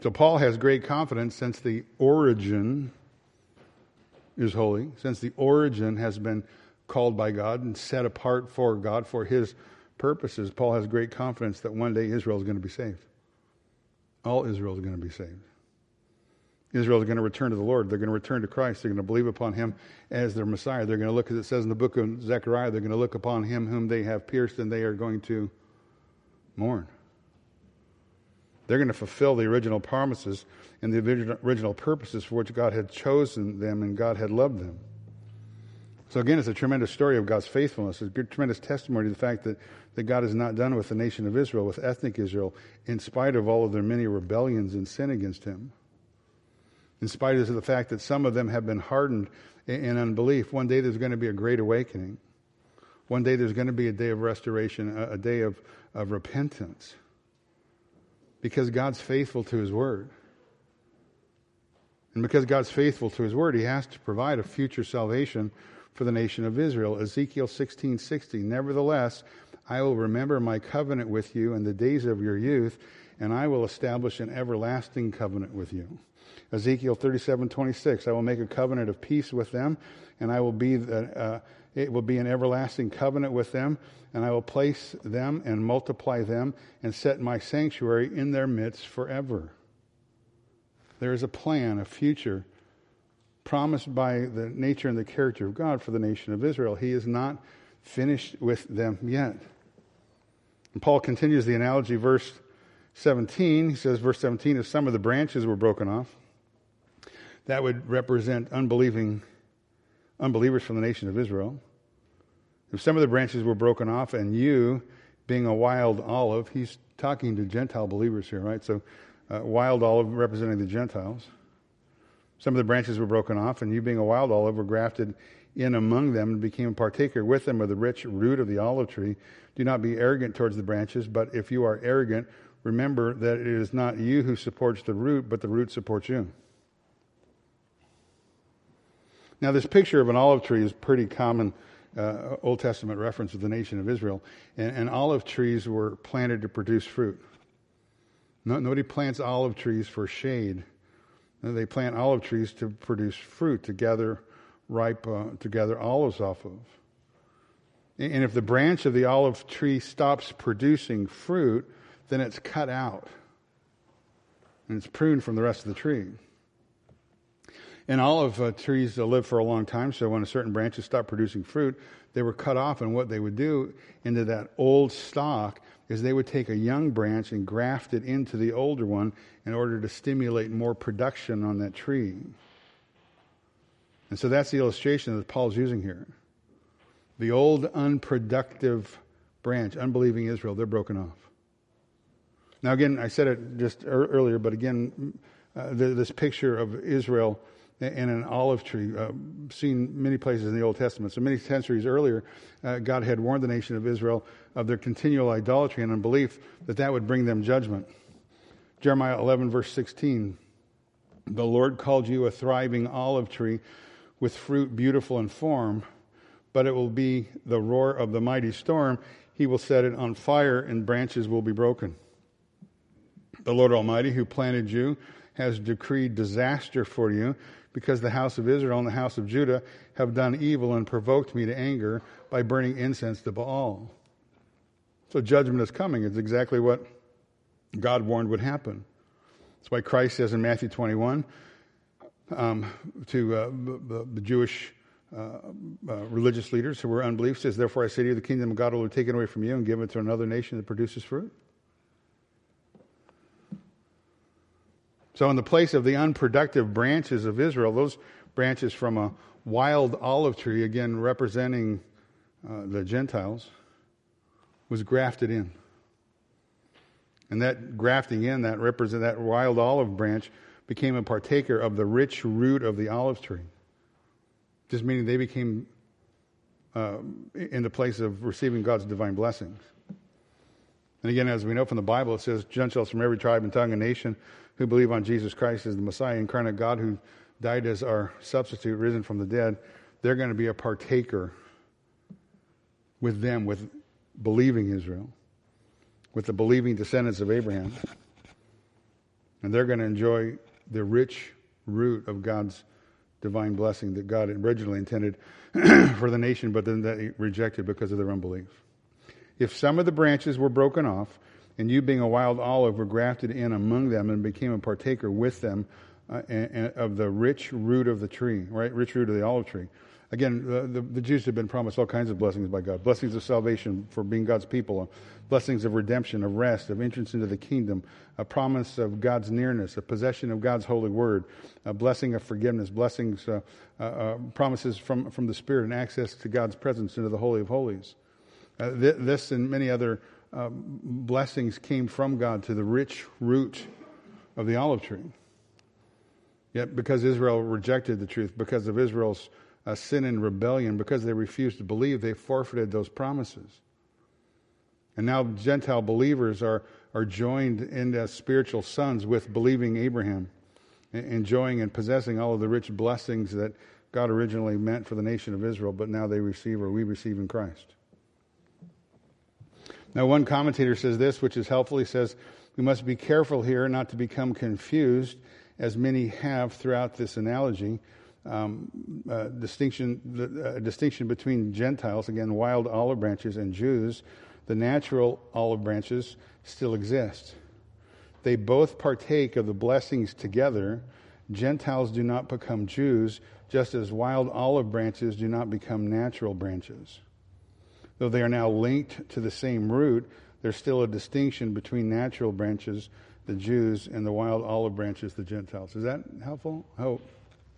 So Paul has great confidence since the origin is holy, since the origin has been called by God and set apart for God for his purposes. Paul has great confidence that one day Israel is going to be saved. All Israel is going to be saved. Israel is going to return to the Lord. They're going to return to Christ. They're going to believe upon him as their Messiah. They're going to look, as it says in the book of Zechariah, they're going to look upon him whom they have pierced, and they are going to mourn. They're going to fulfill the original promises and the original purposes for which God had chosen them and God had loved them. So again, it's a tremendous story of God's faithfulness. It's a good, tremendous testimony to the fact that, that God is not done with the nation of Israel, with ethnic Israel, in spite of all of their many rebellions and sin against him. In spite of the fact that some of them have been hardened in, in unbelief. One day there's going to be a great awakening. One day there's going to be a day of restoration, a, a day of, of repentance. Because God's faithful to his word. And because God's faithful to his word, he has to provide a future salvation for the nation of Israel. Ezekiel sixteen sixty, nevertheless, I will remember my covenant with you in the days of your youth, and I will establish an everlasting covenant with you. Ezekiel thirty-seven twenty-six, I will make a covenant of peace with them, and I will be the, uh, it will be an everlasting covenant with them, and I will place them and multiply them and set my sanctuary in their midst forever. There is a plan, a future, promised by the nature and the character of God for the nation of Israel. He is not finished with them yet. And Paul continues the analogy, verse seventeen. He says, verse seventeen, if some of the branches were broken off, that would represent unbelieving unbelievers from the nation of Israel. If some of the branches were broken off, and you, being a wild olive, he's talking to Gentile believers here, right? So, uh, wild olive representing the Gentiles. Some of the branches were broken off, and you, being a wild olive, were grafted in among them and became a partaker with them of the rich root of the olive tree. Do not be arrogant towards the branches, but if you are arrogant, remember that it is not you who supports the root, but the root supports you. Now, this picture of an olive tree is pretty common uh, Old Testament reference of the nation of Israel. And, and olive trees were planted to produce fruit. No, nobody plants olive trees for shade. No, they plant olive trees to produce fruit, to gather ripe, uh, to gather olives off of. And, and if the branch of the olive tree stops producing fruit, then it's cut out. And it's pruned from the rest of the tree. And olive uh, trees uh, live for a long time, so when a certain branches stopped producing fruit, they were cut off, and what they would do into that old stock is they would take a young branch and graft it into the older one in order to stimulate more production on that tree. And so that's the illustration that Paul's using here. The old unproductive branch, unbelieving Israel, they're broken off. Now again, I said it just er- earlier, but again, uh, the, this picture of Israel and an olive tree, uh, seen many places in the Old Testament. So many centuries earlier, uh, God had warned the nation of Israel of their continual idolatry and unbelief, that that would bring them judgment. Jeremiah eleven, verse sixteen, the Lord called you a thriving olive tree with fruit beautiful in form, but it will be the roar of the mighty storm. He will set it on fire, and branches will be broken. The Lord Almighty, who planted you, has decreed disaster for you, because the house of Israel and the house of Judah have done evil and provoked me to anger by burning incense to Baal. So judgment is coming. It's exactly what God warned would happen. That's why Christ says in Matthew twenty-one um, to uh, the, the Jewish uh, uh, religious leaders who were unbelief, says, therefore I say to you, the kingdom of God will be taken away from you and given to another nation that produces fruit. So in the place of the unproductive branches of Israel, those branches from a wild olive tree, again representing uh, the Gentiles, was grafted in. And that grafting in, that represent that wild olive branch, became a partaker of the rich root of the olive tree. Just meaning they became uh, in the place of receiving God's divine blessings. And again, as we know from the Bible, it says, Gentiles from every tribe and tongue and nation who believe on Jesus Christ as the Messiah, incarnate God, who died as our substitute, risen from the dead, they're going to be a partaker with them, with believing Israel, with the believing descendants of Abraham. And they're going to enjoy the rich root of God's divine blessing that God originally intended for the nation, but then they rejected because of their unbelief. If some of the branches were broken off, and you being a wild olive were grafted in among them and became a partaker with them uh, and, and of the rich root of the tree, right? Rich root of the olive tree. Again, the, the, the Jews have been promised all kinds of blessings by God. Blessings of salvation for being God's people. Uh, blessings of redemption, of rest, of entrance into the kingdom. A promise of God's nearness. A possession of God's holy word. A blessing of forgiveness. Blessings, uh, uh, uh, promises from, from the Spirit and access to God's presence into the Holy of Holies. Uh, th- this and many other uh, blessings came from God to the rich root of the olive tree. Yet because Israel rejected the truth, because of Israel's Uh, sin and rebellion, because they refused to believe, they forfeited those promises. And now Gentile believers are, are joined in as spiritual sons with believing Abraham, enjoying and possessing all of the rich blessings that God originally meant for the nation of Israel, but now they receive, or we receive in Christ. Now one commentator says this, which is helpful. He says, we must be careful here not to become confused, as many have throughout this analogy. Um, uh, distinction, the uh, distinction between Gentiles, again, wild olive branches, and Jews. The natural olive branches still exist. They both partake of the blessings together. Gentiles do not become Jews, just as wild olive branches do not become natural branches. Though they are now linked to the same root, there's still a distinction between natural branches, the Jews, and the wild olive branches, the Gentiles. Is that helpful? I hope.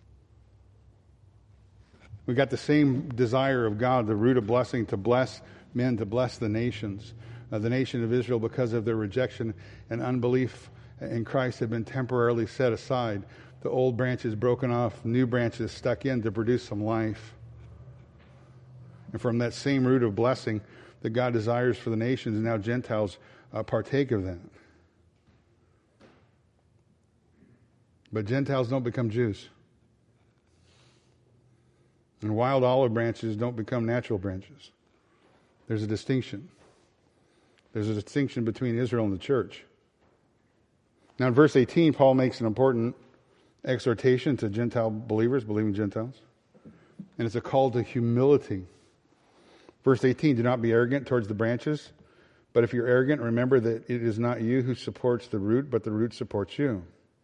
We got the same desire of God, the root of blessing, to bless men, to bless the nations. Uh, the nation of Israel, because of their rejection and unbelief in Christ, had been temporarily set aside. The old branches broken off, new branches stuck in to produce some life. And from that same root of blessing that God desires for the nations, now Gentiles uh, partake of that. But Gentiles don't become Jews. And wild olive branches don't become natural branches. There's a distinction. There's a distinction between Israel and the church. Now in verse eighteen, Paul makes an important exhortation to Gentile believers, believing Gentiles. And it's a call to humility. Verse eighteen, do not be arrogant towards the branches, but if you're arrogant, remember that it is not you who supports the root, but the root supports you.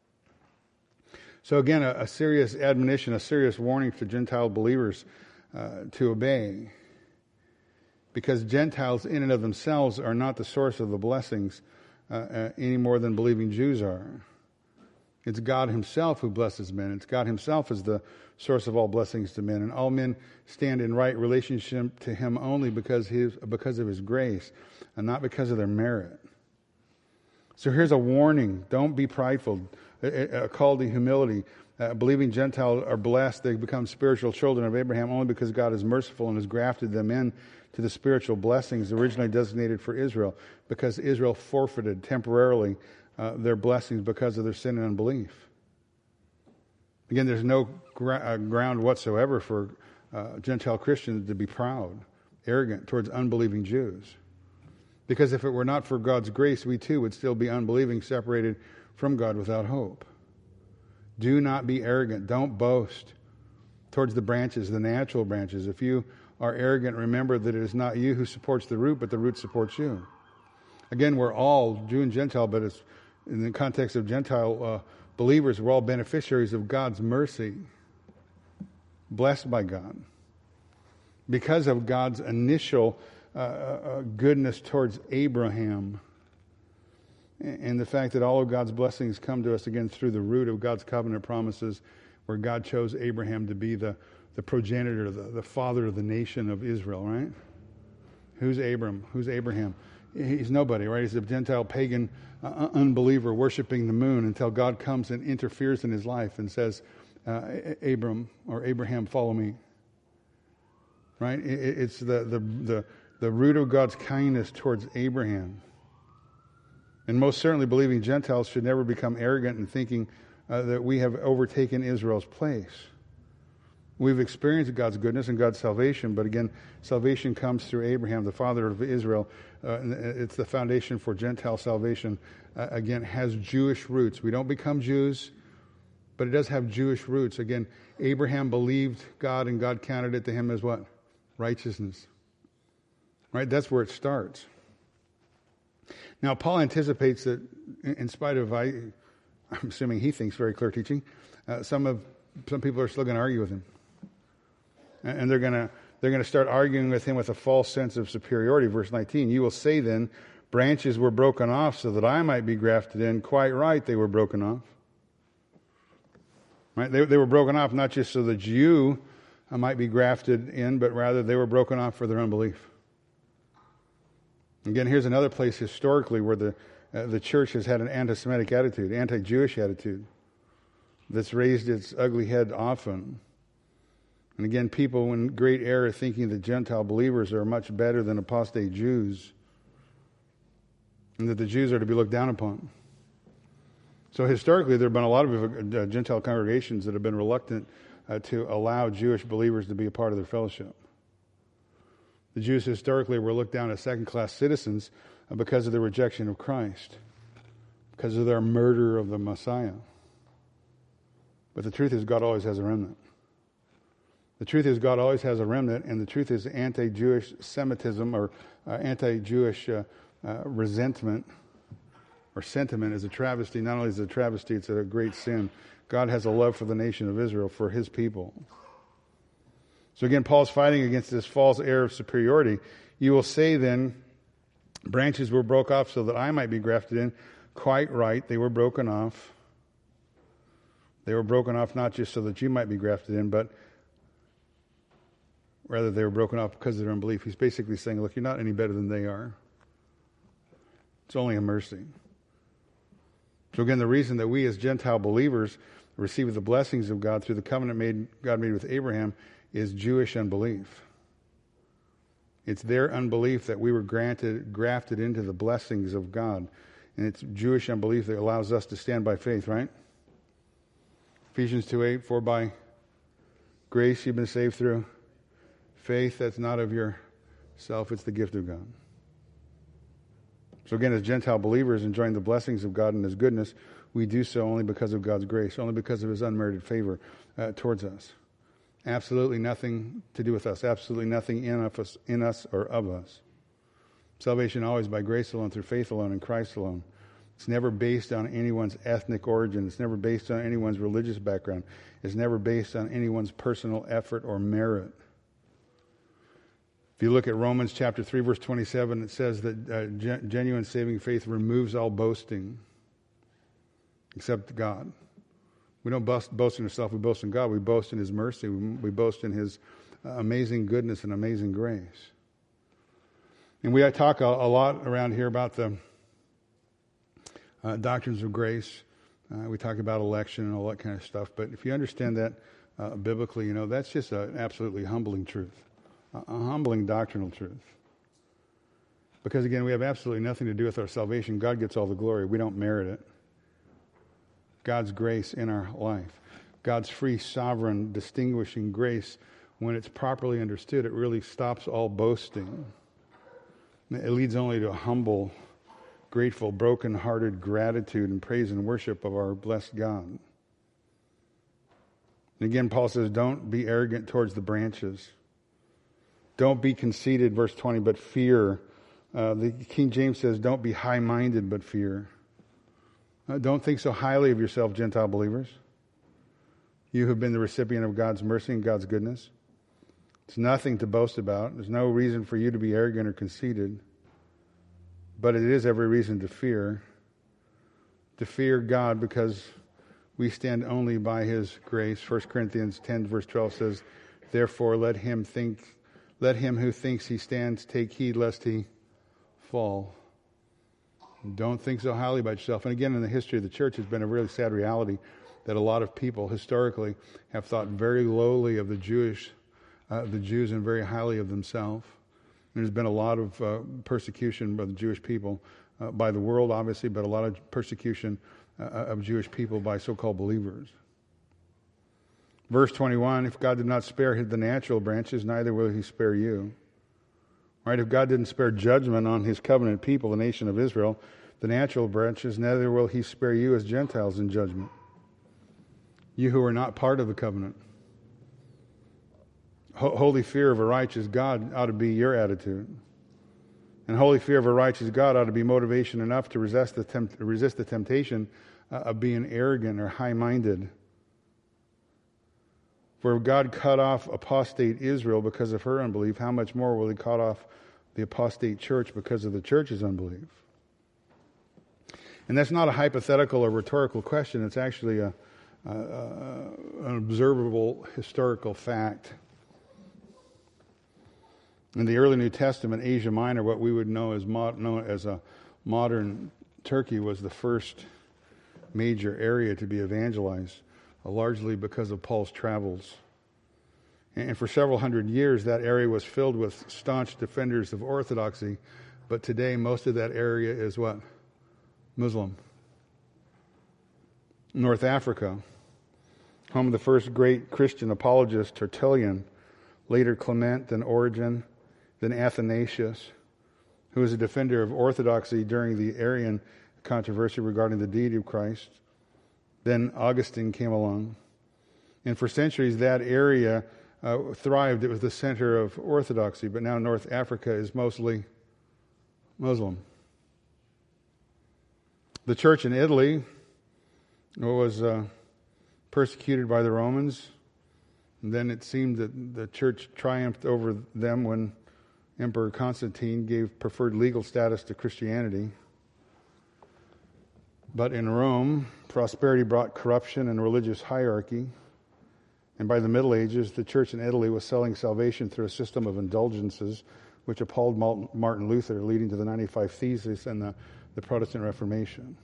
So again, a, a serious admonition, a serious warning to Gentile believers uh, to obey. Because Gentiles in and of themselves are not the source of the blessings uh, uh, any more than believing Jews are. It's God himself who blesses men. It's God himself is the source of all blessings to men. And all men stand in right relationship to him only because, his, because of his grace and not because of their merit. So here's a warning. Don't be prideful. A, a call to humility. Uh, believing Gentiles are blessed. They become spiritual children of Abraham only because God is merciful and has grafted them in to the spiritual blessings originally designated for Israel, because Israel forfeited temporarily uh, their blessings because of their sin and unbelief. Again, there's no gra- uh, ground whatsoever for uh, Gentile Christians to be proud, arrogant towards unbelieving Jews. Because if it were not for God's grace, we too would still be unbelieving, separated from God without hope. Do not be arrogant. Don't boast towards the branches, the natural branches. If you are arrogant, remember that it is not you who supports the root, but the root supports you. Again, we're all Jew and Gentile, but it's in the context of Gentile uh, believers, we're all beneficiaries of God's mercy, blessed by God, because of God's initial uh, uh, goodness towards Abraham. And the fact that all of God's blessings come to us again through the root of God's covenant promises, where God chose Abraham to be the, the progenitor, the, the father of the nation of Israel, right? Who's Abram? Who's Abraham? He's nobody, right? He's a Gentile pagan uh, unbeliever worshiping the moon until God comes and interferes in his life and says, uh, Abram or Abraham, follow me. Right? It, it's the, the, the, the root of God's kindness towards Abraham. And most certainly believing Gentiles should never become arrogant in thinking uh, that we have overtaken Israel's place. We've experienced God's goodness and God's salvation, but again, salvation comes through Abraham, the father of Israel. Uh, it's the foundation for Gentile salvation. Uh, again, has Jewish roots. We don't become Jews, but it does have Jewish roots. Again, Abraham believed God, and God counted it to him as what? Righteousness. Right? That's where it starts. Now, Paul anticipates that, in spite of, I, I'm assuming he thinks very clear teaching, uh, some of some people are still going to argue with him. And they're going to they're going to start arguing with him with a false sense of superiority. Verse nineteen, you will say then, branches were broken off so that I might be grafted in. Quite right, they were broken off. Right? They, they were broken off not just so that you might be grafted in, but rather they were broken off for their unbelief. Again, here's another place historically where the uh, the church has had an anti-Semitic attitude, anti-Jewish attitude, that's raised its ugly head often. And again, people in great error thinking that Gentile believers are much better than apostate Jews, and that the Jews are to be looked down upon. So historically, there have been a lot of uh, Gentile congregations that have been reluctant uh, to allow Jewish believers to be a part of their fellowship. The Jews historically were looked down as second-class citizens uh, because of their rejection of Christ, because of their murder of the Messiah. But the truth is, God always has a remnant. The truth is, God always has a remnant, and the truth is, anti-Jewish Semitism or uh, anti-Jewish uh, uh, resentment or sentiment is a travesty. Not only is it a travesty, it's a great sin. God has a love for the nation of Israel, for his people. So again, Paul's fighting against this false air of superiority. You will say then, branches were broke off so that I might be grafted in. Quite right, they were broken off. They were broken off not just so that you might be grafted in, but rather they were broken off because of their unbelief. He's basically saying, look, you're not any better than they are. It's only a mercy. So again, the reason that we as Gentile believers receive the blessings of God through the covenant made God made with Abraham is Jewish unbelief. It's their unbelief that we were granted, grafted into the blessings of God. And it's Jewish unbelief that allows us to stand by faith, right? Ephesians two eight, for by grace you've been saved through faith that's not of yourself, it's the gift of God. So again, as Gentile believers enjoying the blessings of God and his goodness, we do so only because of God's grace, only because of his unmerited favor uh, towards us. Absolutely nothing to do with us, absolutely nothing in us, in us or of us. Salvation always by grace alone, through faith alone, in Christ alone. It's never based on anyone's ethnic origin. It's never based on anyone's religious background. It's never based on anyone's personal effort or merit. If you look at Romans chapter three, verse twenty-seven, it says that uh, gen- genuine saving faith removes all boasting except God. We don't boast, boast in ourselves, we boast in God. We boast in his mercy. We, we boast in his uh, amazing goodness and amazing grace. And we talk a, a lot around here about the uh, doctrines of grace. Uh, we talk about election and all that kind of stuff. But if you understand that uh, biblically, you know, that's just an absolutely humbling truth. A, a humbling doctrinal truth. Because again, we have absolutely nothing to do with our salvation. God gets all the glory. We don't merit it. God's grace in our life. God's free, sovereign, distinguishing grace, when it's properly understood, it really stops all boasting. It leads only to a humble, grateful, broken-hearted gratitude and praise and worship of our blessed God. And again, Paul says, don't be arrogant towards the branches. Don't be conceited, verse twenty, but fear. Uh, the King James says, don't be high-minded, but fear. Uh, don't think so highly of yourself, Gentile believers. You have been the recipient of God's mercy and God's goodness. It's nothing to boast about. There's no reason for you to be arrogant or conceited. But it is every reason to fear. To fear God because we stand only by his grace. First Corinthians ten, verse twelve says, therefore let him think, let him who thinks he stands take heed lest he fall. Don't think so highly about yourself. And again, in the history of the church, it's been a really sad reality that a lot of people historically have thought very lowly of the Jewish, uh, the Jews, and very highly of themselves. There's been a lot of uh, persecution by the Jewish people, uh, by the world, obviously, but a lot of persecution uh, of Jewish people by so-called believers. Verse twenty-one, if God did not spare the natural branches, neither will he spare you. Right? If God didn't spare judgment on his covenant people, the nation of Israel, the natural branches, neither will he spare you as Gentiles in judgment. You who are not part of the covenant. Ho- holy fear of a righteous God ought to be your attitude. And holy fear of a righteous God ought to be motivation enough to resist the, tempt- resist the temptation uh, of being arrogant or high-minded. For if God cut off apostate Israel because of her unbelief, how much more will he cut off the apostate church because of the church's unbelief? And that's not a hypothetical or rhetorical question. It's actually a, a, a, an observable historical fact. In the early New Testament, Asia Minor, what we would know as, mod, know as a modern Turkey, was the first major area to be evangelized, uh, largely because of Paul's travels. And for several hundred years, that area was filled with staunch defenders of orthodoxy, but today most of that area is what? Muslim. North Africa, home of the first great Christian apologist, Tertullian, later Clement, then Origen, then Athanasius, who was a defender of orthodoxy during the Arian controversy regarding the deity of Christ. Then Augustine came along. And for centuries, that area uh, thrived. It was the center of orthodoxy, but now North Africa is mostly Muslim. The church in Italy was uh, persecuted by the Romans. And then it seemed that the church triumphed over them when Emperor Constantine gave preferred legal status to Christianity. But in Rome, prosperity brought corruption and religious hierarchy. And by the Middle Ages, the church in Italy was selling salvation through a system of indulgences, which appalled Martin Luther, leading to the ninety-five Theses and the, the Protestant Reformation.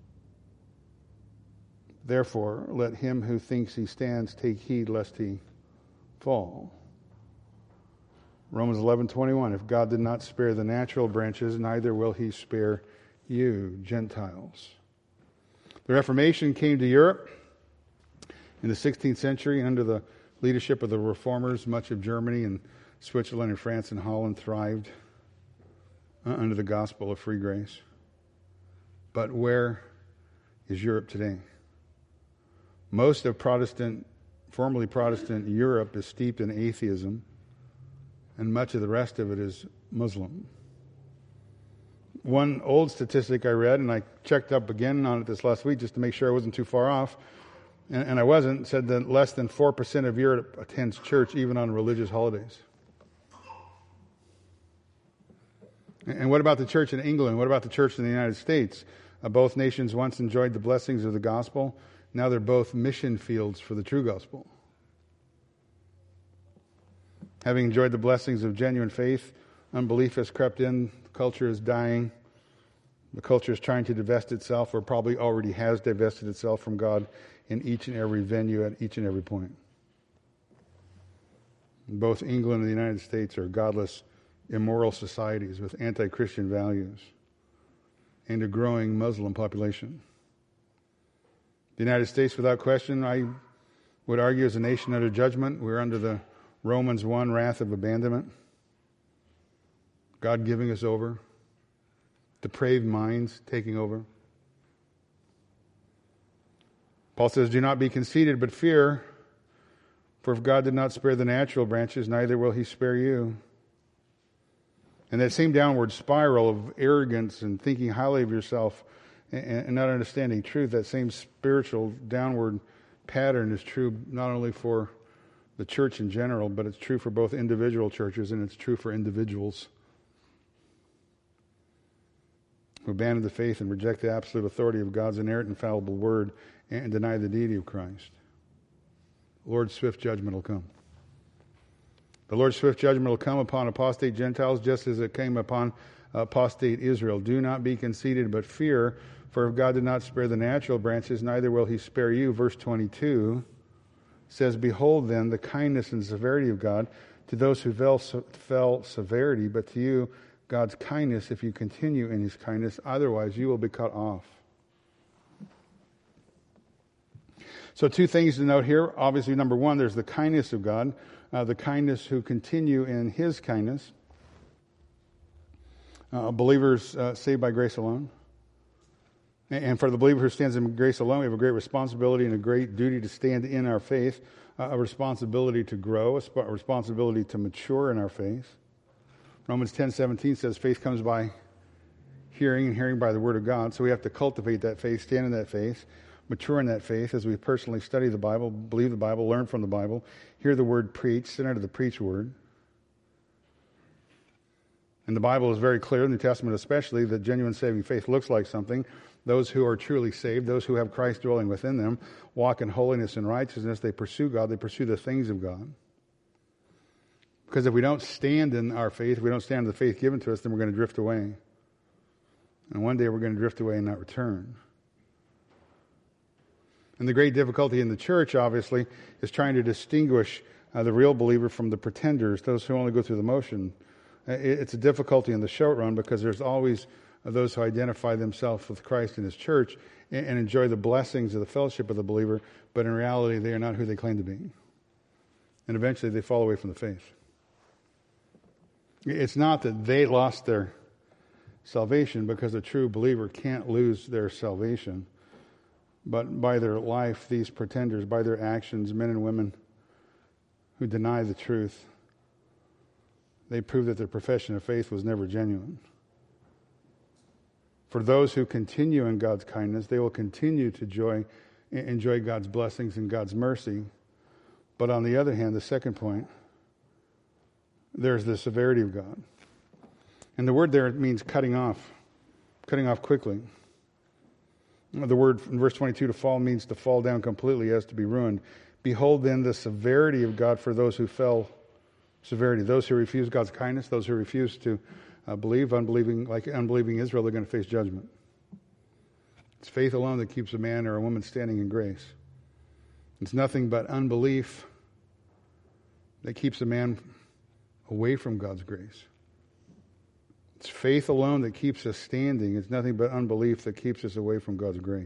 Therefore, let him who thinks he stands take heed lest he fall. Romans eleven twenty-one, if God did not spare the natural branches, neither will he spare you, Gentiles. The Reformation came to Europe in the sixteenth century under the leadership of the Reformers. Much of Germany and Switzerland and France and Holland thrived under the gospel of free grace. But where is Europe today? Most of Protestant, formerly Protestant Europe is steeped in atheism, and much of the rest of it is Muslim. One old statistic I read, and I checked up again on it this last week just to make sure I wasn't too far off, and, and I wasn't, said that less than four percent of Europe attends church even on religious holidays. And what about the church in England? What about the church in the United States? Uh, both nations once enjoyed the blessings of the gospel. Now they're both mission fields for the true gospel. Having enjoyed the blessings of genuine faith, unbelief has crept in. The culture is dying. The culture is trying to divest itself, or probably already has divested itself from God in each and every venue at each and every point. Both England and the United States are godless, immoral societies with anti-Christian values and a growing Muslim population. The United States, without question, I would argue, is a nation under judgment. We're under the Romans one wrath of abandonment. God giving us over. Depraved minds taking over. Paul says, do not be conceited, but fear. For if God did not spare the natural branches, neither will he spare you. And that same downward spiral of arrogance and thinking highly of yourself and not understanding truth, that same spiritual downward pattern is true not only for the church in general, but it's true for both individual churches and it's true for individuals who abandon the faith and reject the absolute authority of God's inerrant, infallible word and deny the deity of Christ. The Lord's swift judgment will come. The Lord's swift judgment will come upon apostate Gentiles just as it came upon apostate Israel. Do not be conceited, but fear, for if God did not spare the natural branches, neither will he spare you. Verse twenty-two says, behold then the kindness and severity of God to those who fell, fell severity, but to you God's kindness if you continue in his kindness, otherwise you will be cut off. So two things to note here. Obviously, number one, there's the kindness of God, uh, the kindness who continue in his kindness. Uh, believers uh, saved by grace alone. And for the believer who stands in grace alone, we have a great responsibility and a great duty to stand in our faith, uh, a responsibility to grow, a, sp- a responsibility to mature in our faith. Romans ten seventeen says faith comes by hearing, and hearing by the word of God. So we have to cultivate that faith, stand in that faith, mature in that faith as we personally study the Bible, believe the Bible, learn from the Bible, hear the word preached, sit under the preached word. And the Bible is very clear, in the New Testament especially, that genuine saving faith looks like something. Those who are truly saved, those who have Christ dwelling within them, walk in holiness and righteousness. They pursue God. They pursue the things of God. Because if we don't stand in our faith, if we don't stand in the faith given to us, then we're going to drift away. And one day we're going to drift away and not return. And the great difficulty in the church, obviously, is trying to distinguish uh, the real believer from the pretenders, those who only go through the motion. It's a difficulty in the short run because there's always those who identify themselves with Christ and his church and enjoy the blessings of the fellowship of the believer, but in reality they are not who they claim to be. And eventually they fall away from the faith. It's not that they lost their salvation, because a true believer can't lose their salvation, but by their life, these pretenders, by their actions, men and women who deny the truth, they prove that their profession of faith was never genuine. For those who continue in God's kindness, they will continue to enjoy, enjoy God's blessings and God's mercy. But on the other hand, the second point, there's the severity of God. And the word there means cutting off, cutting off quickly. The word in verse twenty-two, to fall, means to fall down completely as to be ruined. Behold then the severity of God for those who fell. Severity. Those who refuse God's kindness, those who refuse to uh, believe, unbelieving, like unbelieving Israel, they're going to face judgment. It's faith alone that keeps a man or a woman standing in grace. It's nothing but unbelief that keeps a man away from God's grace. It's faith alone that keeps us standing. It's nothing but unbelief that keeps us away from God's grace.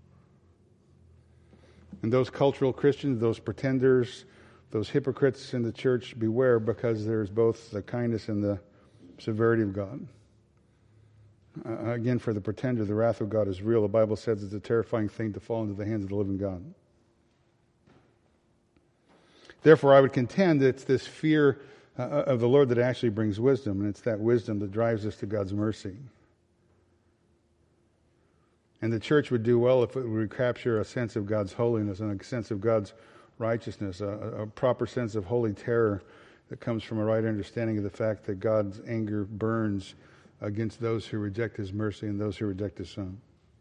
And those cultural Christians, those pretenders, those hypocrites in the church, beware, because there's both the kindness and the severity of God. Uh, again, for the pretender, the wrath of God is real. The Bible says it's a terrifying thing to fall into the hands of the living God. Therefore, I would contend that it's this fear uh, of the Lord that actually brings wisdom, and it's that wisdom that drives us to God's mercy. And the church would do well if it would recapture a sense of God's holiness and a sense of God's righteousness, a, a proper sense of holy terror that comes from a right understanding of the fact that God's anger burns against those who reject his mercy and those who reject his Son.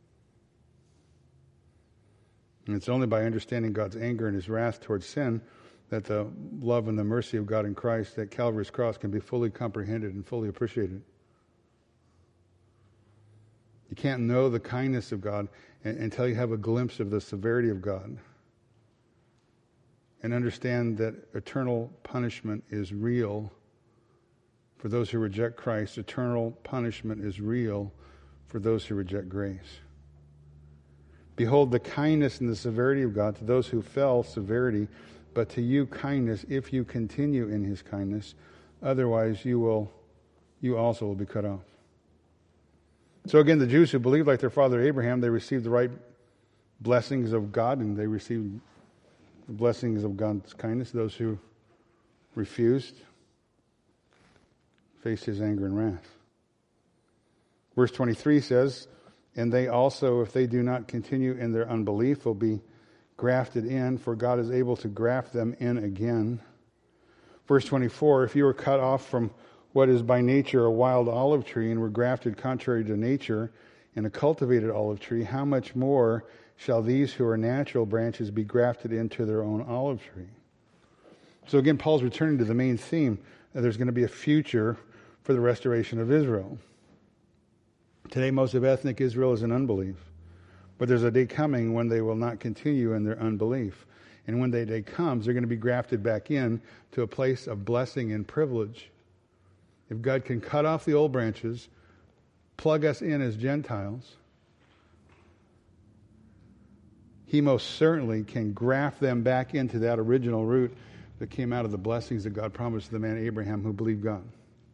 And it's only by understanding God's anger and his wrath towards sin that the love and the mercy of God in Christ at Calvary's cross can be fully comprehended and fully appreciated. You can't know the kindness of God until you have a glimpse of the severity of God and understand that eternal punishment is real for those who reject Christ. Eternal punishment is real for those who reject grace. Behold the kindness and the severity of God. To those who fell, severity, but to you kindness if you continue in his kindness. Otherwise you will, you also will be cut off. So again, the Jews who believed like their father Abraham, they received the right blessings of God, and they received the blessings of God's kindness. Those who refused faced his anger and wrath. Verse twenty-three says, and they also, if they do not continue in their unbelief, will be grafted in, for God is able to graft them in again. Verse twenty-four, if you were cut off from what is by nature a wild olive tree and were grafted contrary to nature in a cultivated olive tree, how much more shall these who are natural branches be grafted into their own olive tree? So again, Paul's returning to the main theme that there's going to be a future for the restoration of Israel. Today, most of ethnic Israel is in unbelief. But there's a day coming when they will not continue in their unbelief. And when that day comes, they're going to be grafted back in to a place of blessing and privilege. If God can cut off the old branches, plug us in as Gentiles, He most certainly can graft them back into that original root that came out of the blessings that God promised the man Abraham who believed God.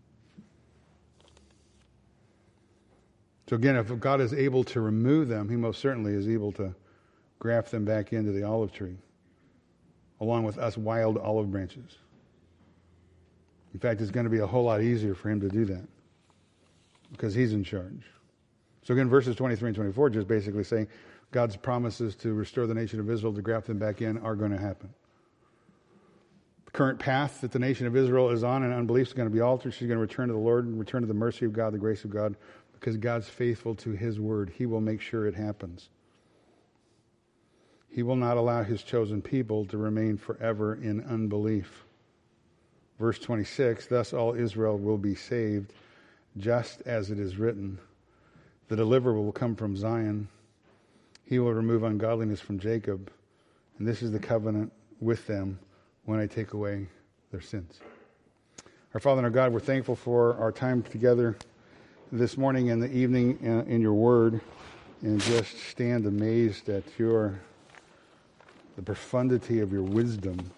So again, if God is able to remove them, he most certainly is able to graft them back into the olive tree, along with us wild olive branches. In fact, it's going to be a whole lot easier for him to do that because he's in charge. So again, verses twenty-three and twenty-four just basically saying God's promises to restore the nation of Israel, to graft them back in, are going to happen. The current path that the nation of Israel is on in unbelief is going to be altered. She's going to return to the Lord and return to the mercy of God, the grace of God, because God's faithful to his word. He will make sure it happens. He will not allow his chosen people to remain forever in unbelief. Verse twenty-six, thus all Israel will be saved, just as it is written. The deliverer will come from Zion. He will remove ungodliness from Jacob. And this is the covenant with them when I take away their sins. Our Father and our God, we're thankful for our time together this morning and the evening in your word, and just stand amazed at your the profundity of your wisdom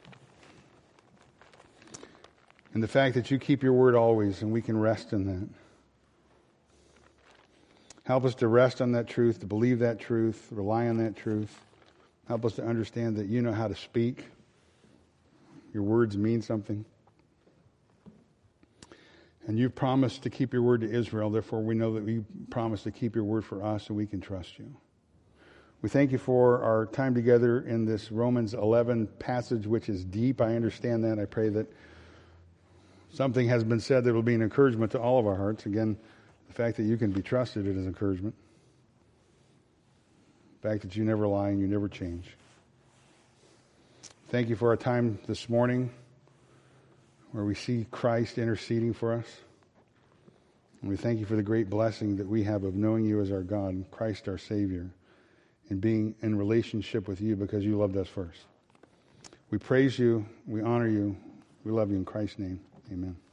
and the fact that you keep your word always, and we can rest in that. Help us to rest on that truth, to believe that truth, rely on that truth. Help us to understand that you know how to speak. Your words mean something. And you've promised to keep your word to Israel. Therefore, we know that we promise to keep your word for us, and we can trust you. We thank you for our time together in this Romans eleven passage, which is deep. I understand that. I pray that something has been said that will be an encouragement to all of our hearts. Again, the fact that you can be trusted is encouragement. The fact that you never lie and you never change. Thank you for our time this morning, where we see Christ interceding for us. And we thank you for the great blessing that we have of knowing you as our God, Christ our Savior, and being in relationship with you because you loved us first. We praise you, we honor you, we love you in Christ's name. Amen.